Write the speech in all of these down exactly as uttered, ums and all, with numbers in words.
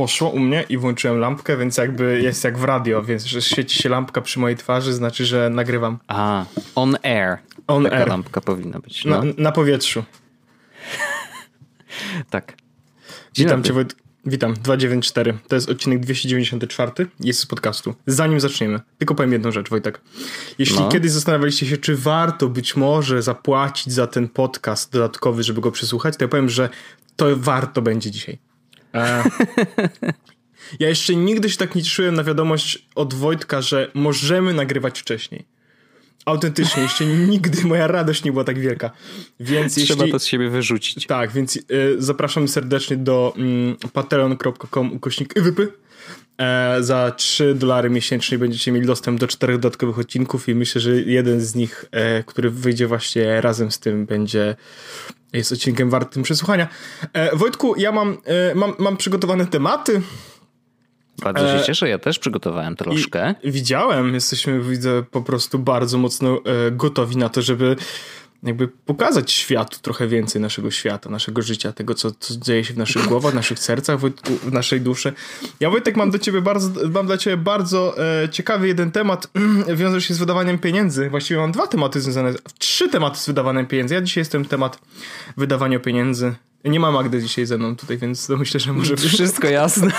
poszło u mnie i włączyłem lampkę, więc jakby jest jak w radio, więc że świeci się lampka przy mojej twarzy, znaczy, że nagrywam. A, on air. On Taka air. lampka powinna być. No. Na, na powietrzu. Tak. Witam cię, Wojt... Witam, dwieście dziewięćdziesiąt cztery. To jest odcinek dwieście dziewięćdziesiąty czwarty. Jest z podcastu. Zanim zaczniemy, tylko powiem jedną rzecz, Wojtek. Jeśli no. kiedyś zastanawialiście się, czy warto być może zapłacić za ten podcast dodatkowy, żeby go przesłuchać, to ja powiem, że to warto będzie dzisiaj. E... ja jeszcze nigdy się tak nie cieszyłem na wiadomość od Wojtka, że możemy nagrywać wcześniej. Autentycznie, jeszcze nigdy moja radość nie była tak wielka. Więc Trzeba jeśli... to z siebie wyrzucić. Tak, więc y, zapraszam serdecznie do mm, patreon kropka com ukośnik I W P. E, za trzy dolary miesięcznie będziecie mieli dostęp do czterech dodatkowych odcinków i myślę, że jeden z nich, e, który wyjdzie właśnie razem z tym, będzie jest odcinkiem wartym przesłuchania. E, Wojtku, ja mam, e, mam, mam przygotowane tematy. Bardzo się cieszę, ja też przygotowałem troszkę. I widziałem, jesteśmy, widzę, po prostu bardzo mocno e, gotowi na to, żeby jakby pokazać światu trochę więcej naszego świata, naszego życia, tego, co, co dzieje się w naszych głowach, w naszych sercach, Wojtku, w naszej duszy. Ja, Wojtek, mam do ciebie bardzo, mam dla ciebie bardzo e, ciekawy jeden temat, wiąże się z wydawaniem pieniędzy. Właściwie mam dwa tematy związane, trzy tematy z wydawaniem pieniędzy. Ja dzisiaj jestem temat wydawania pieniędzy. Nie ma Magdy dzisiaj ze mną tutaj, więc to myślę, że może być... Wszystko jasne.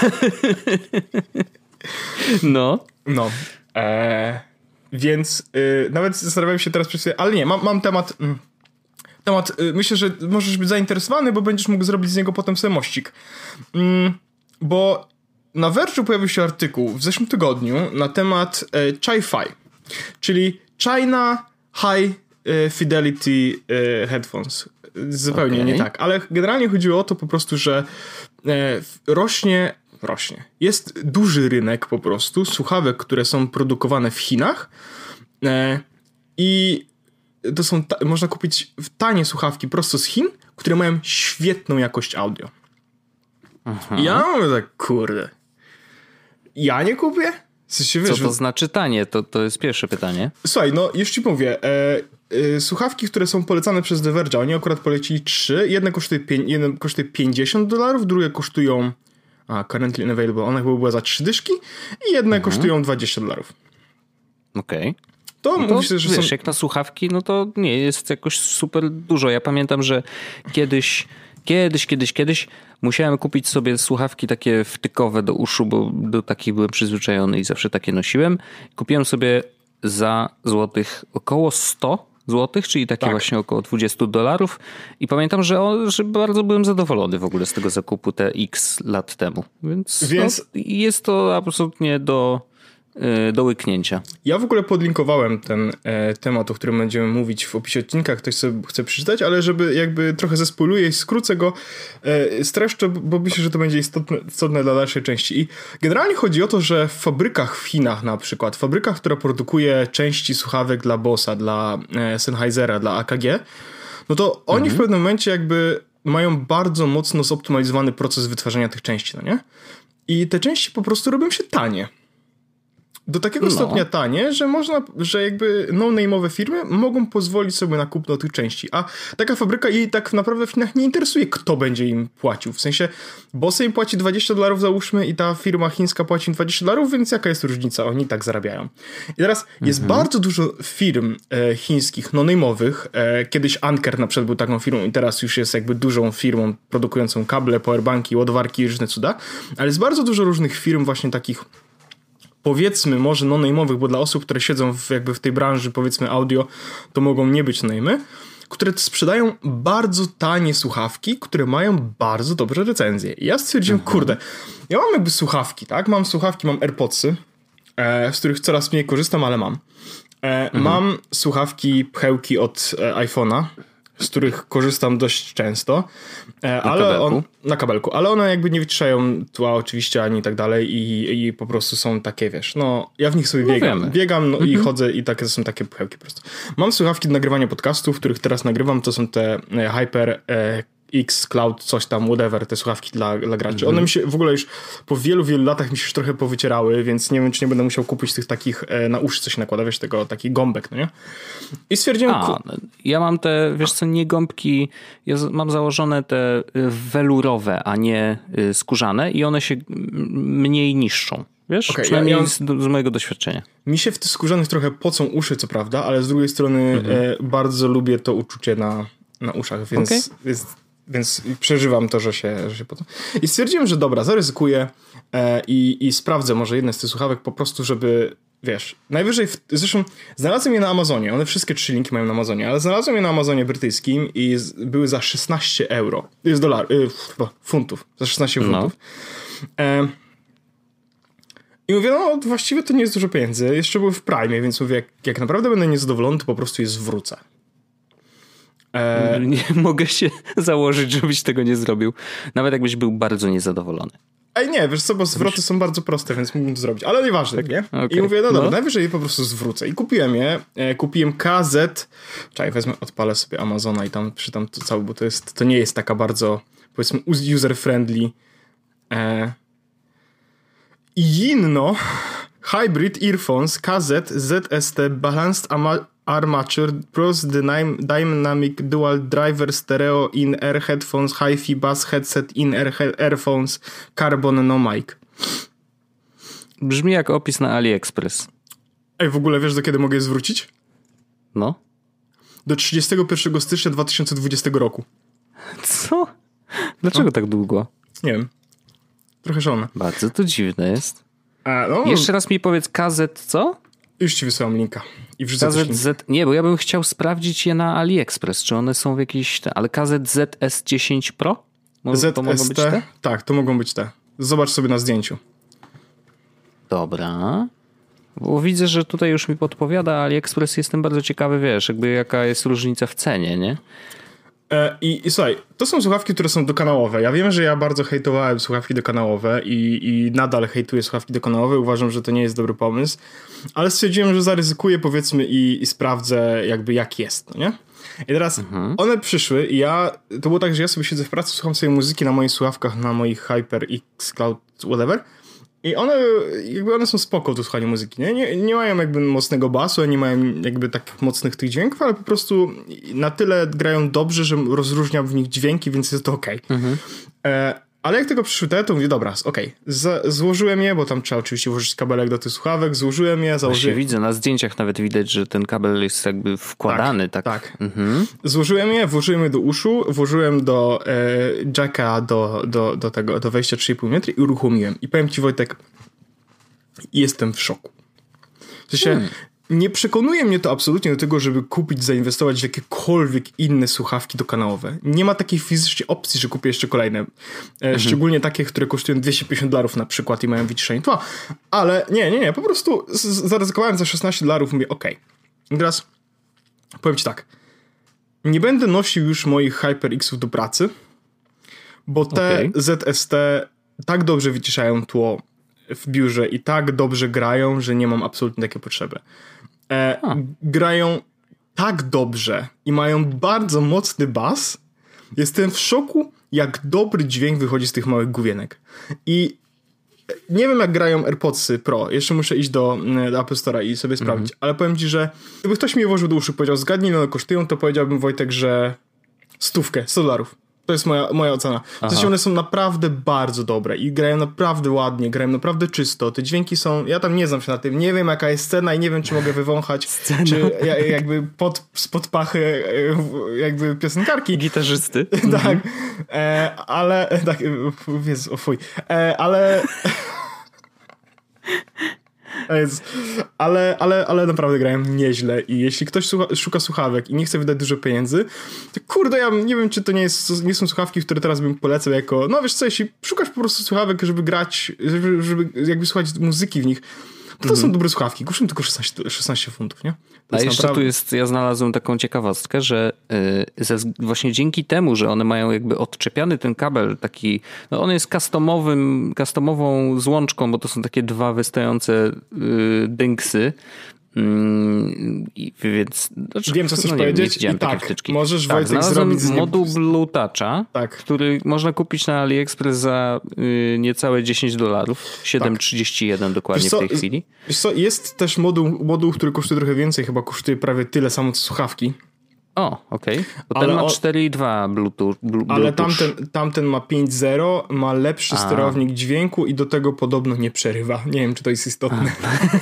No. No. Eee, więc y, nawet zastanawiam się teraz przez chwilę, ale nie, mam, mam temat... Mm, temat, y, myślę, że możesz być zainteresowany, bo będziesz mógł zrobić z niego potem sobie mościk. Mm, bo na Verge'u pojawił się artykuł w zeszłym tygodniu na temat y, Chi-Fi, czyli China High Fidelity y, Headphones. Zupełnie okay. nie tak, ale generalnie chodziło o to po prostu, że e, rośnie, rośnie. Jest duży rynek po prostu słuchawek, które są produkowane w Chinach e, i to są, ta, można kupić tanie słuchawki prosto z Chin, które mają świetną jakość audio. Aha. Ja mówię tak, kurde, ja nie kupię? W sensie, wiesz, co to znaczy tanie? To, to jest pierwsze pytanie. Słuchaj, no już ci mówię, e, e, słuchawki, które są polecane przez The Verge'a, oni akurat polecili trzy, jedne kosztuje, pię- jedne kosztuje pięćdziesiąt dolarów, drugie kosztują a, currently unavailable, one chyba były za trzy dyszki i jedne mhm. kosztują dwadzieścia dolarów. Okej. Okay. To, no to myślę, że wiesz, są... jak na słuchawki, no to nie jest jakoś super dużo. Ja pamiętam, że kiedyś, kiedyś, kiedyś, kiedyś musiałem kupić sobie słuchawki takie wtykowe do uszu, bo do takich byłem przyzwyczajony i zawsze takie nosiłem. Kupiłem sobie za złotych około sto złotych, czyli takie tak. właśnie około dwadzieścia dolarów. I pamiętam, że, o, że bardzo byłem zadowolony w ogóle z tego zakupu te X lat temu. Więc, Więc... No, jest to absolutnie do... do łyknięcia. Ja w ogóle podlinkowałem ten e, temat, o którym będziemy mówić w opisie odcinka, ktoś sobie chce przeczytać, ale żeby jakby trochę zespoiluję i skrócę go, e, streszczę, bo myślę, że to będzie istotne, istotne dla dalszej części. I generalnie chodzi o to, że w fabrykach w Chinach na przykład, w fabrykach, która produkuje części słuchawek dla Bossa, dla e, Sennheisera, dla A K G, no to oni mhm. w pewnym momencie jakby mają bardzo mocno zoptymalizowany proces wytwarzania tych części, no nie? I te części po prostu robią się tanie. Do takiego no. stopnia tanie, że można, że jakby no-name'owe firmy mogą pozwolić sobie na kupno tych części. A taka fabryka jej tak naprawdę w Chinach nie interesuje, kto będzie im płacił. W sensie Boss im płaci dwadzieścia dolarów załóżmy i ta firma chińska płaci im dwadzieścia dolarów, więc jaka jest różnica? Oni tak zarabiają. I teraz mhm. jest bardzo dużo firm e, chińskich no-name'owych. E, kiedyś Anker na przykład był taką firmą i teraz już jest jakby dużą firmą produkującą kable, powerbanki, ładowarki i różne cuda. Ale jest bardzo dużo różnych firm właśnie takich powiedzmy może no-name'owych, bo dla osób, które siedzą w, jakby w tej branży, powiedzmy audio, to mogą nie być no-name'y, które sprzedają bardzo tanie słuchawki, które mają bardzo dobre recenzje. I ja stwierdziłem, mhm. kurde, ja mam jakby słuchawki, tak? Mam słuchawki, mam AirPodsy, e, z których coraz mniej korzystam, ale mam. E, mhm. Mam słuchawki, pchełki od e, iPhone'a, z których korzystam dość często, e, ale kabelku. on na kabelku, ale one jakby nie wyciszają tła oczywiście ani tak dalej i, i po prostu są takie, wiesz, no ja w nich sobie no biegam, wiemy. biegam no, mhm. i chodzę i takie są takie pchełki po prostu. Mam słuchawki do nagrywania podcastów, których teraz nagrywam, to są te Hyper e, X, Cloud, coś tam, whatever, te słuchawki dla, dla graczy. Mm-hmm. One mi się w ogóle już po wielu, wielu latach mi się już trochę powycierały, więc nie wiem, czy nie będę musiał kupić tych takich e, na uszy, co się nakłada, wiesz, tego, taki gąbek, no nie? I stwierdziłem... A, ku... ja mam te, wiesz co, nie gąbki, ja mam założone te welurowe, a nie skórzane i one się mniej niszczą. Wiesz, okay, przynajmniej ja, ja... Z, z mojego doświadczenia. Mi się w tych skórzanych trochę pocą uszy, co prawda, ale z drugiej strony mhm. e, bardzo lubię to uczucie na, na uszach, więc, okay. więc, więc przeżywam to, że się, że się pocą. I stwierdziłem, że dobra, zaryzykuję e, i, i sprawdzę może jedne z tych słuchawek po prostu, żeby, wiesz, najwyżej, w, zresztą znalazłem je na Amazonie, one wszystkie trzy linki mają na Amazonie, ale znalazłem je na Amazonie brytyjskim i z, były za szesnaście euro, jest dolar, y, funtów, za szesnaście funtów. No. E, I mówię, no właściwie to nie jest dużo pieniędzy. Jeszcze były w Prime, więc mówię, jak, jak naprawdę będę niezadowolony, to po prostu je zwrócę. E... Nie mogę się założyć, żebyś tego nie zrobił. Nawet jakbyś był bardzo niezadowolony. Ej, nie, wiesz co, bo zwroty są bardzo proste, więc mógłbym to zrobić. Ale nieważne, nie? Okay. I mówię, no dobra, no. najwyżej je po prostu zwrócę. I kupiłem je. E, kupiłem K Z. Czekaj, wezmę, odpalę sobie Amazona i tam czytam to całe, bo to jest, to nie jest taka bardzo, powiedzmy, user-friendly. E... Jinno Hybrid Earphones K Z Z S T Balanced Armature Plus Dynamic Dual Driver Stereo In-Ear Headphones Hi-Fi Bass Headset In-Ear Earphones Carbon No Mic. Brzmi jak opis na AliExpress. Ej, w ogóle wiesz, do kiedy mogę je zwrócić? No. Do trzydziestego pierwszego stycznia dwa tysiące dwudziestego roku. Co? Dlaczego no. tak długo? Nie wiem. Trochę żona. Bardzo to dziwne jest. A, no. Jeszcze raz mi powiedz K Z co? Już ci wysyłam linka. I wrzucę K Z Z... Nie, bo ja bym chciał sprawdzić je na AliExpress, czy one są w jakiejś... Te... Ale K Z Z S dziesięć Pro? Mo- Z S T? To mogą być te? Tak, to mogą być te. Zobacz sobie na zdjęciu. Dobra. Bo widzę, że tutaj już mi podpowiada AliExpress. Jestem bardzo ciekawy, wiesz, jakby jaka jest różnica w cenie, nie? I, I słuchaj, to są słuchawki, które są dokanałowe. Ja wiem, że ja bardzo hejtowałem słuchawki dokanałowe i, i nadal hejtuję słuchawki dokanałowe. Uważam, że to nie jest dobry pomysł, ale stwierdziłem, że zaryzykuję, powiedzmy, i, i sprawdzę jakby jak jest, no nie? I teraz mhm. one przyszły i ja, to było tak, że ja sobie siedzę w pracy, słucham sobie muzyki na moich słuchawkach, na moich HyperX, Cloud, whatever. I one, jakby one są spoko do słuchania muzyki, nie? Nie, nie mają jakby mocnego basu, nie mają jakby takich mocnych tych dźwięków, ale po prostu na tyle grają dobrze, że rozróżniam w nich dźwięki, więc jest to okej. Okay. Mhm. E, ale jak tego przyszły te, to mówię, dobra, okej. Okay. Złożyłem je, bo tam trzeba oczywiście włożyć kabelek do tych słuchawek, złożyłem je, założyłem... Właśnie widzę, na zdjęciach nawet widać, że ten kabel jest jakby wkładany. Tak, tak. tak. Mhm. Złożyłem je, włożyłem je do uszu, włożyłem do e, jacka, do, do, do tego, do wejścia trzy i pół metra i uruchomiłem. I powiem ci, Wojtek, jestem w szoku. W sensie, hmm. nie przekonuje mnie to absolutnie do tego, żeby kupić, zainwestować w jakiekolwiek inne słuchawki dokanałowe. Nie ma takiej fizycznie opcji, że kupię jeszcze kolejne. Mhm. Szczególnie takie, które kosztują dwieście pięćdziesiąt dolarów na przykład i mają wyciszenie tła. Ale nie, nie, nie. Po prostu zaryzykowałem za szesnaście dolarów. Mówię, okej. Okay. I teraz powiem ci tak. Nie będę nosił już moich HyperX-ów do pracy, bo te okay. Z S T tak dobrze wyciszają tło w biurze i tak dobrze grają, że nie mam absolutnie takiej potrzeby. E, grają tak dobrze i mają bardzo mocny bas. Jestem w szoku, jak dobry dźwięk wychodzi z tych małych główienek. I nie wiem, jak grają AirPodsy Pro. Jeszcze muszę iść do, do Apple Store'a i sobie sprawdzić. Mm-hmm. Ale powiem ci, że gdyby ktoś mi je włożył do uszu i powiedział, zgadnij, ile one kosztują, to powiedziałbym, Wojtek, że stówkę, sto dolarów. To jest moja, moja ocena. W sensie one są naprawdę bardzo dobre i grają naprawdę ładnie, grają naprawdę czysto. Te dźwięki są... Ja tam nie znam się na tym. Nie wiem, jaka jest scena i nie wiem, czy mogę wywąchać Scena. Czy jakby pod, spod pachy jakby piosenkarki. Gitarzysty. Tak. E, ale... Tak, Jezu, o fuj. E, ale... Ale, ale, ale naprawdę grają nieźle i jeśli ktoś słucha, szuka słuchawek i nie chce wydać dużo pieniędzy, to kurde, ja nie wiem, czy to nie, jest, nie są słuchawki, które teraz bym polecał jako, no wiesz co, jeśli szukasz po prostu słuchawek, żeby grać, żeby, żeby jakby słuchać muzyki w nich, to, to mm-hmm. są dobre słuchawki. Kosztują tylko szesnaście, szesnaście funtów, nie? To A jeszcze naprawdę... tu jest, ja znalazłem taką ciekawostkę, że yy, ze, właśnie dzięki temu, że one mają jakby odczepiany ten kabel taki, no on jest customowym, customową złączką, bo to są takie dwa wystające yy, dynksy Mm, i, więc... Znaczy, wiem, co chcesz no, powiedzieć. Nie, nie I tak, wtyczki. możesz tak, Wojtek zrobić z nim... moduł Blue Toucha, tak. który można kupić na AliExpress za y, niecałe dziesięć dolarów. siedem trzydzieści jeden tak. dokładnie co, w tej chwili. Wiesz co, jest też moduł, moduł, który kosztuje trochę więcej, chyba kosztuje prawie tyle samo co słuchawki. O, okej. Okay. Ten ma cztery i dwa Bluetooth. Bluetooth. Ale tamten, tamten ma pięć zero, ma lepszy A. sterownik dźwięku i do tego podobno nie przerywa. Nie wiem, czy to jest istotne.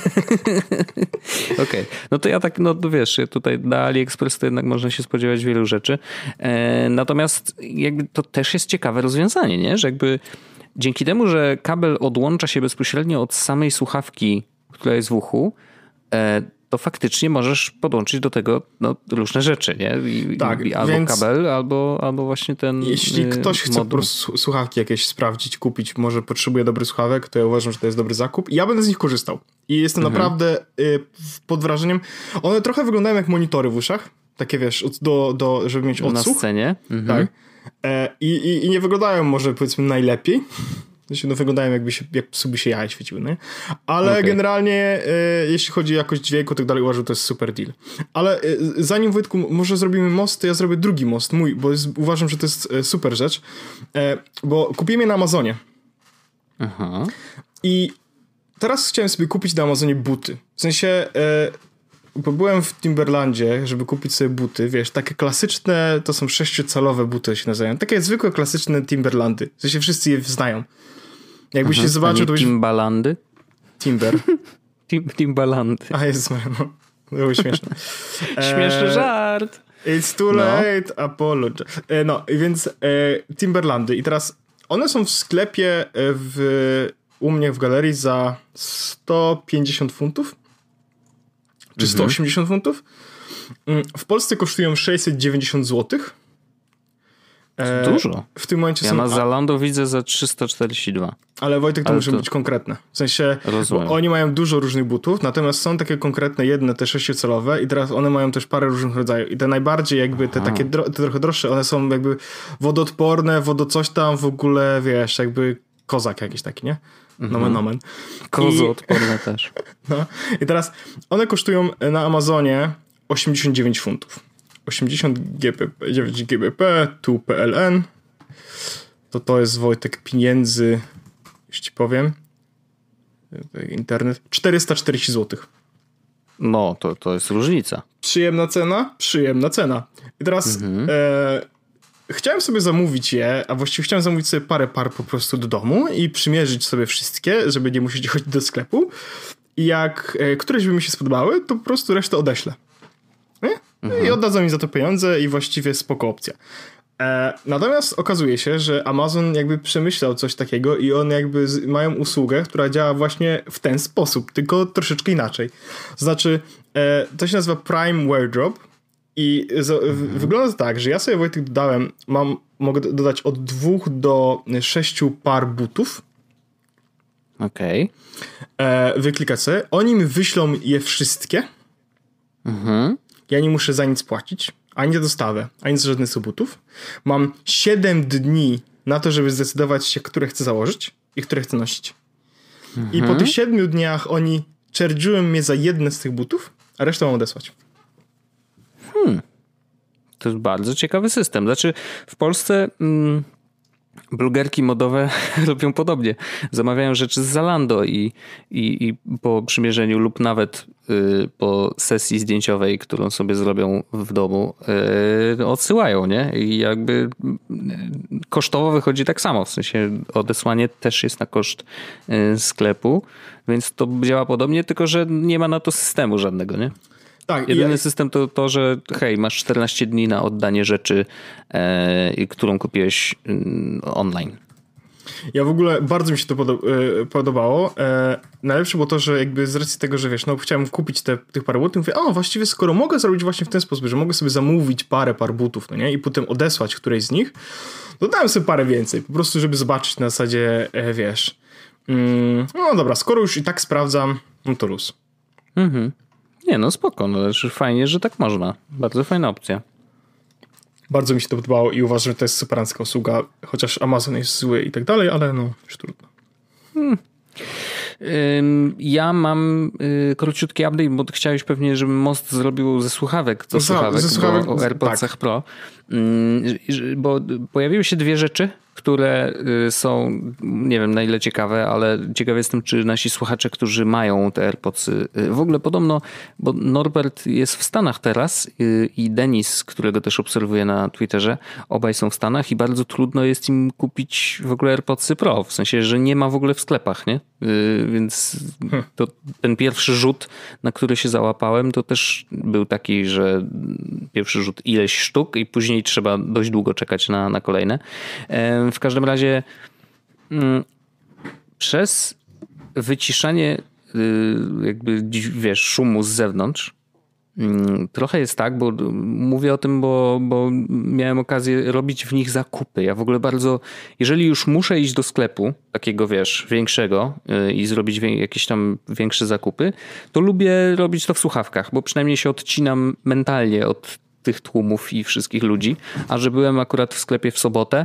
Okej. Okay. No to ja tak, no wiesz, tutaj na AliExpress to jednak można się spodziewać wielu rzeczy. E, natomiast jakby to też jest ciekawe rozwiązanie, nie? Że jakby dzięki temu, że kabel odłącza się bezpośrednio od samej słuchawki, która jest w uchu, e, to faktycznie możesz podłączyć do tego no, różne rzeczy, nie? I, tak, i albo więc kabel, albo, albo właśnie ten jeśli y, ktoś chce moduł. po prostu słuchawki jakieś sprawdzić, kupić, może potrzebuje dobrych słuchawek, to ja uważam, że to jest dobry zakup. I ja będę z nich korzystał. I jestem mhm. naprawdę y, pod wrażeniem. One trochę wyglądają jak monitory w uszach. Takie wiesz, do, do, żeby mieć odsłuch. Na scenie. Mhm. Tak. E, i, i, I nie wyglądają może powiedzmy najlepiej. No wyglądają jakby się, jak sobie się jaja świeciły, nie? Ale okay. generalnie e, jeśli chodzi o jakość dźwięku, tak dalej, uważam, że to jest super deal. Ale e, zanim, Wojtku, może zrobimy most, to ja zrobię drugi most, mój, bo jest, uważam, że to jest e, super rzecz, e, bo kupiłem je na Amazonie. Aha. I teraz chciałem sobie kupić na Amazonie buty. W sensie, e, bo byłem w Timberlandzie, żeby kupić sobie buty, wiesz, takie klasyczne, to są sześciocalowe buty się nazywają, takie zwykłe, klasyczne Timberlandy. W sensie wszyscy je znają. Jakbyś się zobaczył, to byś... Timbalandy? Timber. Tim, Timbalandy. A jest, no. To było śmieszne. Śmieszny żart. It's too late, no. Apology. No, więc e, Timberlandy. I teraz one są w sklepie w, u mnie w galerii za sto pięćdziesiąt funtów. Czy sto osiemdziesiąt mhm. funtów. W Polsce kosztują sześćset dziewięćdziesiąt złotych. E, Dużo. W tym momencie ja są... na Zalando widzę za trzysta czterdzieści dwa. Ale Wojtek, to Ale muszą to... być konkretne. W sensie, bo oni mają dużo różnych butów, natomiast są takie konkretne jedne, te sześciocalowe i teraz one mają też parę różnych rodzajów. I te najbardziej jakby, te Aha. takie dro... te trochę droższe, one są jakby wodoodporne, wodo coś tam, w ogóle, wiesz, jakby kozak jakiś taki, nie? Nomen, mhm. nomen. Kozoodporne I... też. No. I teraz one kosztują na Amazonie osiemdziesiąt dziewięć funtów. osiemdziesiąt G B P, dziewięć G B P, tu P L N. To to jest, Wojtek, pieniędzy, już ci powiem. Internet. czterysta czterdzieści złotych. No, to, to jest różnica. Przyjemna cena? Przyjemna cena. I teraz mhm. e, chciałem sobie zamówić je, a właściwie chciałem zamówić sobie parę par po prostu do domu i przymierzyć sobie wszystkie, żeby nie musieć chodzić do sklepu. I jak e, któreś by mi się spodobały, to po prostu resztę odeślę. Nie? Mhm. I oddadzą mi za to pieniądze i właściwie spoko opcja. E, natomiast okazuje się, że Amazon jakby przemyślał coś takiego i on jakby z, mają usługę, która działa właśnie w ten sposób, tylko troszeczkę inaczej. Znaczy, e, to się nazywa Prime Wardrobe i z, mhm. w, wygląda to tak, że ja sobie, Wojtek, dodałem, mam, mogę dodać od dwóch do sześciu par butów. Okej. Okay. Wyklikać sobie. Oni mi wyślą je wszystkie. Mhm. Ja nie muszę za nic płacić, ani za dostawę, ani za żadne z butów. Mam siedem dni na to, żeby zdecydować się, które chcę założyć i które chcę nosić. Mhm. I po tych siedmiu dniach oni charge'ują mnie za jedne z tych butów, a resztę mam odesłać. Hmm. To jest bardzo ciekawy system. Znaczy w Polsce... Mm... blogerki modowe robią podobnie. Zamawiają rzeczy z Zalando i, i, i po przymierzeniu lub nawet y, po sesji zdjęciowej, którą sobie zrobią w domu, y, odsyłają, nie? I jakby y, kosztowo wychodzi tak samo. W sensie odesłanie też jest na koszt y, sklepu, więc to działa podobnie, tylko że nie ma na to systemu żadnego, nie? Tak, Jedyny ja... system to to, że hej, masz czternaście dni na oddanie rzeczy, e, którą kupiłeś e, online. Ja w ogóle bardzo mi się to podob- e, podobało. E, najlepsze było to, że jakby z racji tego, że wiesz, no chciałem kupić te, tych parę butów, mówię, a właściwie skoro mogę zrobić właśnie w ten sposób, że mogę sobie zamówić parę par butów, no nie? I potem odesłać którejś z nich, dodałem sobie parę więcej, po prostu żeby zobaczyć na zasadzie, e, wiesz, mm, no dobra, skoro już i tak sprawdzam, no to luz. Mhm. Nie, no spoko, no fajnie, że tak można. Bardzo fajna opcja. Bardzo mi się to podobało i uważam, że to jest superancka usługa, chociaż Amazon jest zły i tak dalej, ale no już trudno. Hmm. Ja mam króciutki update, bo chciałeś pewnie, żebym most zrobił ze słuchawek do słuchawek, ze słuchawek bo o AirPodsach tak. Pro. Bo pojawiły się dwie rzeczy, które są, nie wiem na ile ciekawe, ale ciekawy jestem, czy nasi słuchacze, którzy mają te AirPodsy, w ogóle podobno, bo Norbert jest w Stanach teraz i Denis, którego też obserwuję na Twitterze, obaj są w Stanach i bardzo trudno jest im kupić w ogóle AirPodsy Pro, w sensie, że nie ma w ogóle w sklepach, nie? Więc to ten pierwszy rzut, na który się załapałem, to też był taki, że pierwszy rzut ileś sztuk i później trzeba dość długo czekać na, na kolejne. W każdym razie przez wyciszanie jakby wiesz, szumu z zewnątrz trochę jest tak, bo mówię o tym, bo, bo miałem okazję robić w nich zakupy. Ja w ogóle bardzo, jeżeli już muszę iść do sklepu takiego, wiesz, większego i zrobić jakieś tam większe zakupy, to lubię robić to w słuchawkach, bo przynajmniej się odcinam mentalnie od tych tłumów i wszystkich ludzi. A że byłem akurat w sklepie w sobotę,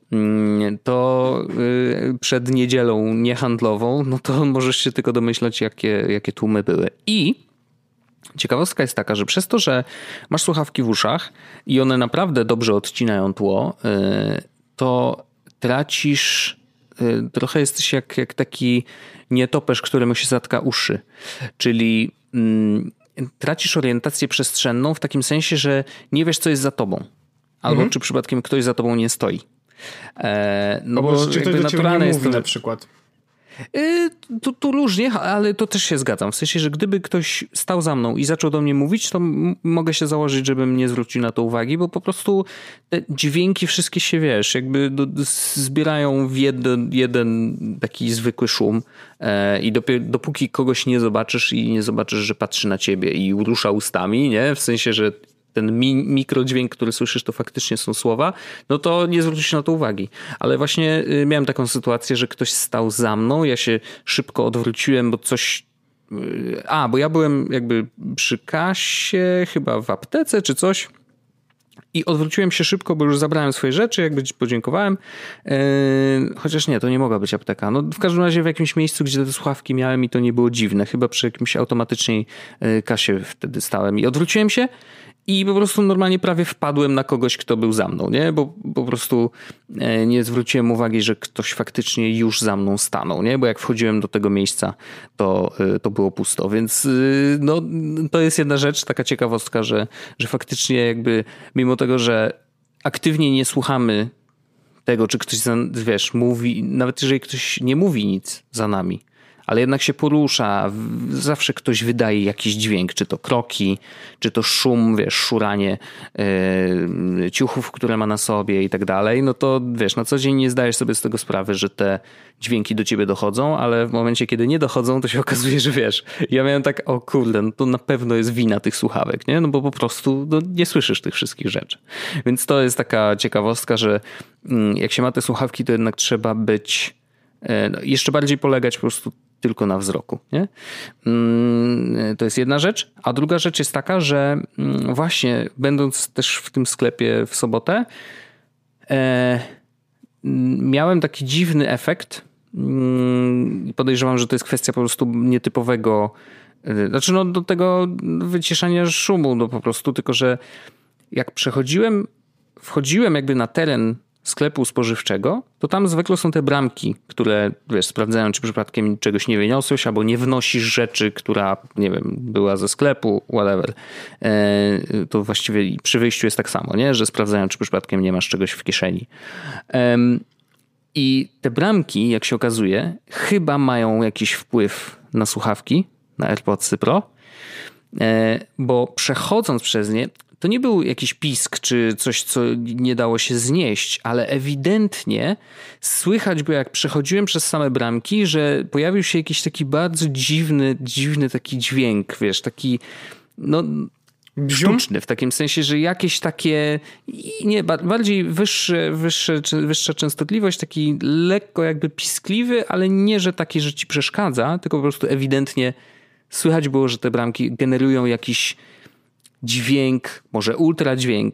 to przed niedzielą niehandlową, no to możesz się tylko domyślać, jakie, jakie tłumy były. I ciekawostka jest taka, że przez to, że masz słuchawki w uszach i one naprawdę dobrze odcinają tło, to tracisz, trochę jesteś jak, jak taki nietoperz, któremu się zatka uszy. Czyli tracisz orientację przestrzenną w takim sensie, że nie wiesz, co jest za tobą. Albo mhm. czy przypadkiem ktoś za tobą nie stoi. No bo, bo czy ktoś do ciebie nie mówi to, na przykład? Tu, tu różnie, ale to też się zgadzam. W sensie, że gdyby ktoś stał za mną i zaczął do mnie mówić, to m- mogę się założyć, żebym nie zwrócił na to uwagi, bo po prostu te dźwięki wszystkie się, wiesz, jakby do, do, zbierają w jeden, jeden taki zwykły szum e, i dopiero, dopóki kogoś nie zobaczysz i nie zobaczysz, że patrzy na ciebie i rusza ustami, nie? W sensie, że ten mi, mikrodźwięk, który słyszysz, to faktycznie są słowa, no to nie zwrócisz na to uwagi. Ale właśnie y, miałem taką sytuację, że ktoś stał za mną, ja się szybko odwróciłem, bo coś... Y, a, bo ja byłem jakby przy kasie, chyba w aptece czy coś i odwróciłem się szybko, bo już zabrałem swoje rzeczy, jakby ci podziękowałem. Yy, chociaż nie, to nie mogła być apteka. No w każdym razie w jakimś miejscu, gdzie te słuchawki miałem i to nie było dziwne. Chyba przy jakimś automatycznej kasie wtedy stałem i odwróciłem się i po prostu normalnie prawie wpadłem na kogoś, kto był za mną, nie? Bo po prostu nie zwróciłem uwagi, że ktoś faktycznie już za mną stanął, nie? Bo jak wchodziłem do tego miejsca, to, to było pusto, więc no, to jest jedna rzecz, taka ciekawostka, że, że faktycznie jakby mimo tego, że aktywnie nie słuchamy tego, czy ktoś, wiesz, mówi, nawet jeżeli ktoś nie mówi nic za nami, ale jednak się porusza, zawsze ktoś wydaje jakiś dźwięk, czy to kroki, czy to szum, wiesz, szuranie yy, ciuchów, które ma na sobie i tak dalej, no to wiesz, na co dzień nie zdajesz sobie z tego sprawy, że te dźwięki do ciebie dochodzą, ale w momencie, kiedy nie dochodzą, to się okazuje, że wiesz, ja miałem tak, o kurde, no to na pewno jest wina tych słuchawek, nie? No bo po prostu no, nie słyszysz tych wszystkich rzeczy. Więc to jest taka ciekawostka, że yy, jak się ma te słuchawki, to jednak trzeba być, yy, no, jeszcze bardziej polegać po prostu tylko na wzroku, nie? To jest jedna rzecz. A druga rzecz jest taka, że właśnie będąc też w tym sklepie w sobotę, e, miałem taki dziwny efekt. Podejrzewam, że to jest kwestia po prostu nietypowego, znaczy no do tego wyciszania szumu, no po prostu, tylko że jak przechodziłem, wchodziłem jakby na teren sklepu spożywczego, to tam zwykle są te bramki, które, wiesz, sprawdzają, czy przypadkiem czegoś nie wyniosłeś, albo nie wnosisz rzeczy, która, nie wiem, była ze sklepu, whatever. E, to właściwie przy wyjściu jest tak samo, nie? Że sprawdzają, czy przypadkiem nie masz czegoś w kieszeni. E, I te bramki, jak się okazuje, chyba mają jakiś wpływ na słuchawki, na AirPodsy Pro, e, bo przechodząc przez nie, to nie był jakiś pisk czy coś, co nie dało się znieść, ale ewidentnie słychać było, jak przechodziłem przez same bramki, że pojawił się jakiś taki bardzo dziwny, dziwny taki dźwięk, wiesz, taki no sztuczny, w takim sensie, że jakieś takie nie, bardziej wyższe, wyższe, wyższa częstotliwość, taki lekko jakby piskliwy, ale nie, że taki, że ci przeszkadza, tylko po prostu ewidentnie słychać było, że te bramki generują jakiś dźwięk, może ultradźwięk,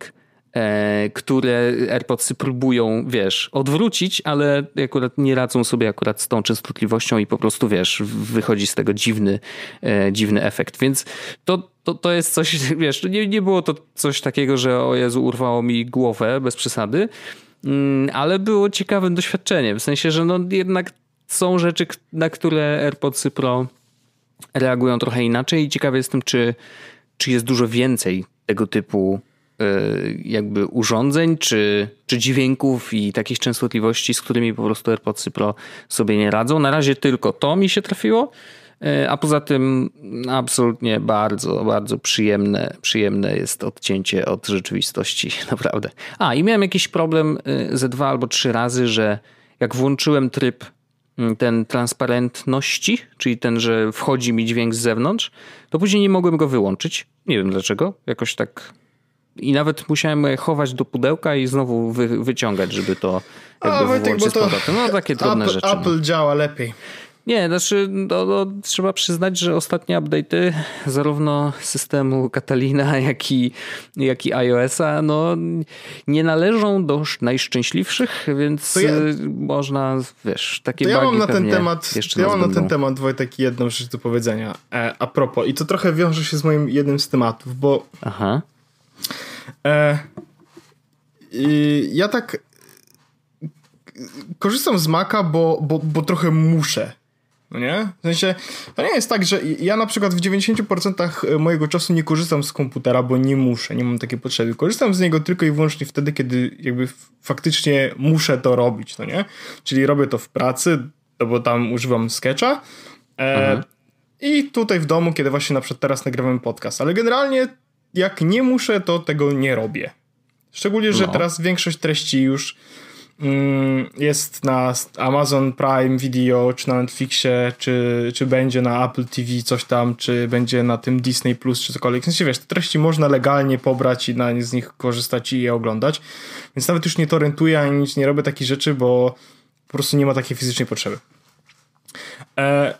e, które AirPodsy próbują, wiesz, odwrócić, ale akurat nie radzą sobie akurat z tą częstotliwością i po prostu, wiesz, wychodzi z tego dziwny, e, dziwny efekt. Więc to, to, to jest coś, wiesz, nie, nie było to coś takiego, że o Jezu, urwało mi głowę bez przesady, mm, ale było ciekawym doświadczeniem. W sensie, że no jednak są rzeczy, na które AirPodsy Pro reagują trochę inaczej i ciekawy jestem, czy, czy jest dużo więcej tego typu jakby urządzeń, czy, czy dźwięków i takich częstotliwości, z którymi po prostu AirPodsy Pro sobie nie radzą. Na razie tylko to mi się trafiło, a poza tym absolutnie bardzo, bardzo przyjemne, przyjemne jest odcięcie od rzeczywistości, naprawdę. A i miałem jakiś problem ze dwa albo trzy razy, że jak włączyłem tryb ten transparentności, czyli ten, że wchodzi mi dźwięk z zewnątrz, to później nie mogłem go wyłączyć. Nie wiem dlaczego. Jakoś tak. I nawet musiałem je chować do pudełka i znowu wy, wyciągać, żeby to jakby A, Wojtek, włączyć z powrotem. No takie drobne Apple, rzeczy. Apple no. działa lepiej. Nie, znaczy no, no, trzeba przyznać, że ostatnie update'y zarówno systemu Catalina, jak i, jak i iOS-a no, nie należą do najszczęśliwszych, więc ja, można, wiesz, takie to ja bugi mam na ten pewnie temat, jeszcze Ja mam będą. na ten temat, Wojtek, jedną rzecz do powiedzenia. E, a propos, i to trochę wiąże się z moim jednym z tematów, bo Aha. E, y, ja tak korzystam z Maca, bo, bo, bo trochę muszę. No nie? W sensie, to nie jest tak, że ja na przykład w dziewięćdziesiąt procent mojego czasu nie korzystam z komputera, bo nie muszę, nie mam takiej potrzeby. Korzystam z niego tylko i wyłącznie wtedy, kiedy jakby faktycznie muszę to robić, no nie? Czyli robię to w pracy, no bo tam używam Sketcha e, i tutaj w domu, kiedy właśnie na przykład teraz nagrywam podcast, ale generalnie jak nie muszę, to tego nie robię. Szczególnie, że no. teraz większość treści już mm, jest na Amazon Prime Video, czy na Netflixie, czy, czy będzie na Apple T V coś tam, czy będzie na tym Disney Plus, czy cokolwiek. W sensie, wiesz, te treści można legalnie pobrać i na, z nich korzystać i je oglądać. Więc nawet już nie to rentuję, ani nic nie robię takich rzeczy, bo po prostu nie ma takiej fizycznej potrzeby. E,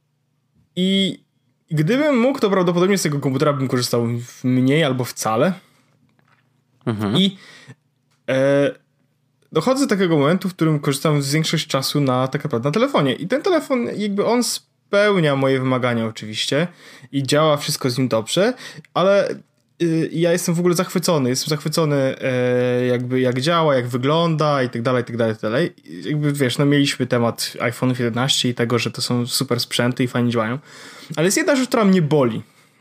I Gdybym mógł, to prawdopodobnie z tego komputera bym korzystał mniej albo wcale. Mhm. I e, dochodzę do takiego momentu, w którym korzystam z większość czasu na tak naprawdę na telefonie. I ten telefon, jakby on spełnia moje wymagania oczywiście i działa wszystko z nim dobrze, ale y, ja jestem w ogóle zachwycony. Jestem zachwycony e, jakby jak działa, jak wygląda i tak dalej, i tak dalej, i tak dalej. Jakby wiesz, no mieliśmy temat iPhone jedenaście i tego, że to są super sprzęty i fajnie działają. Ale jest jedna rzecz, która mnie boli.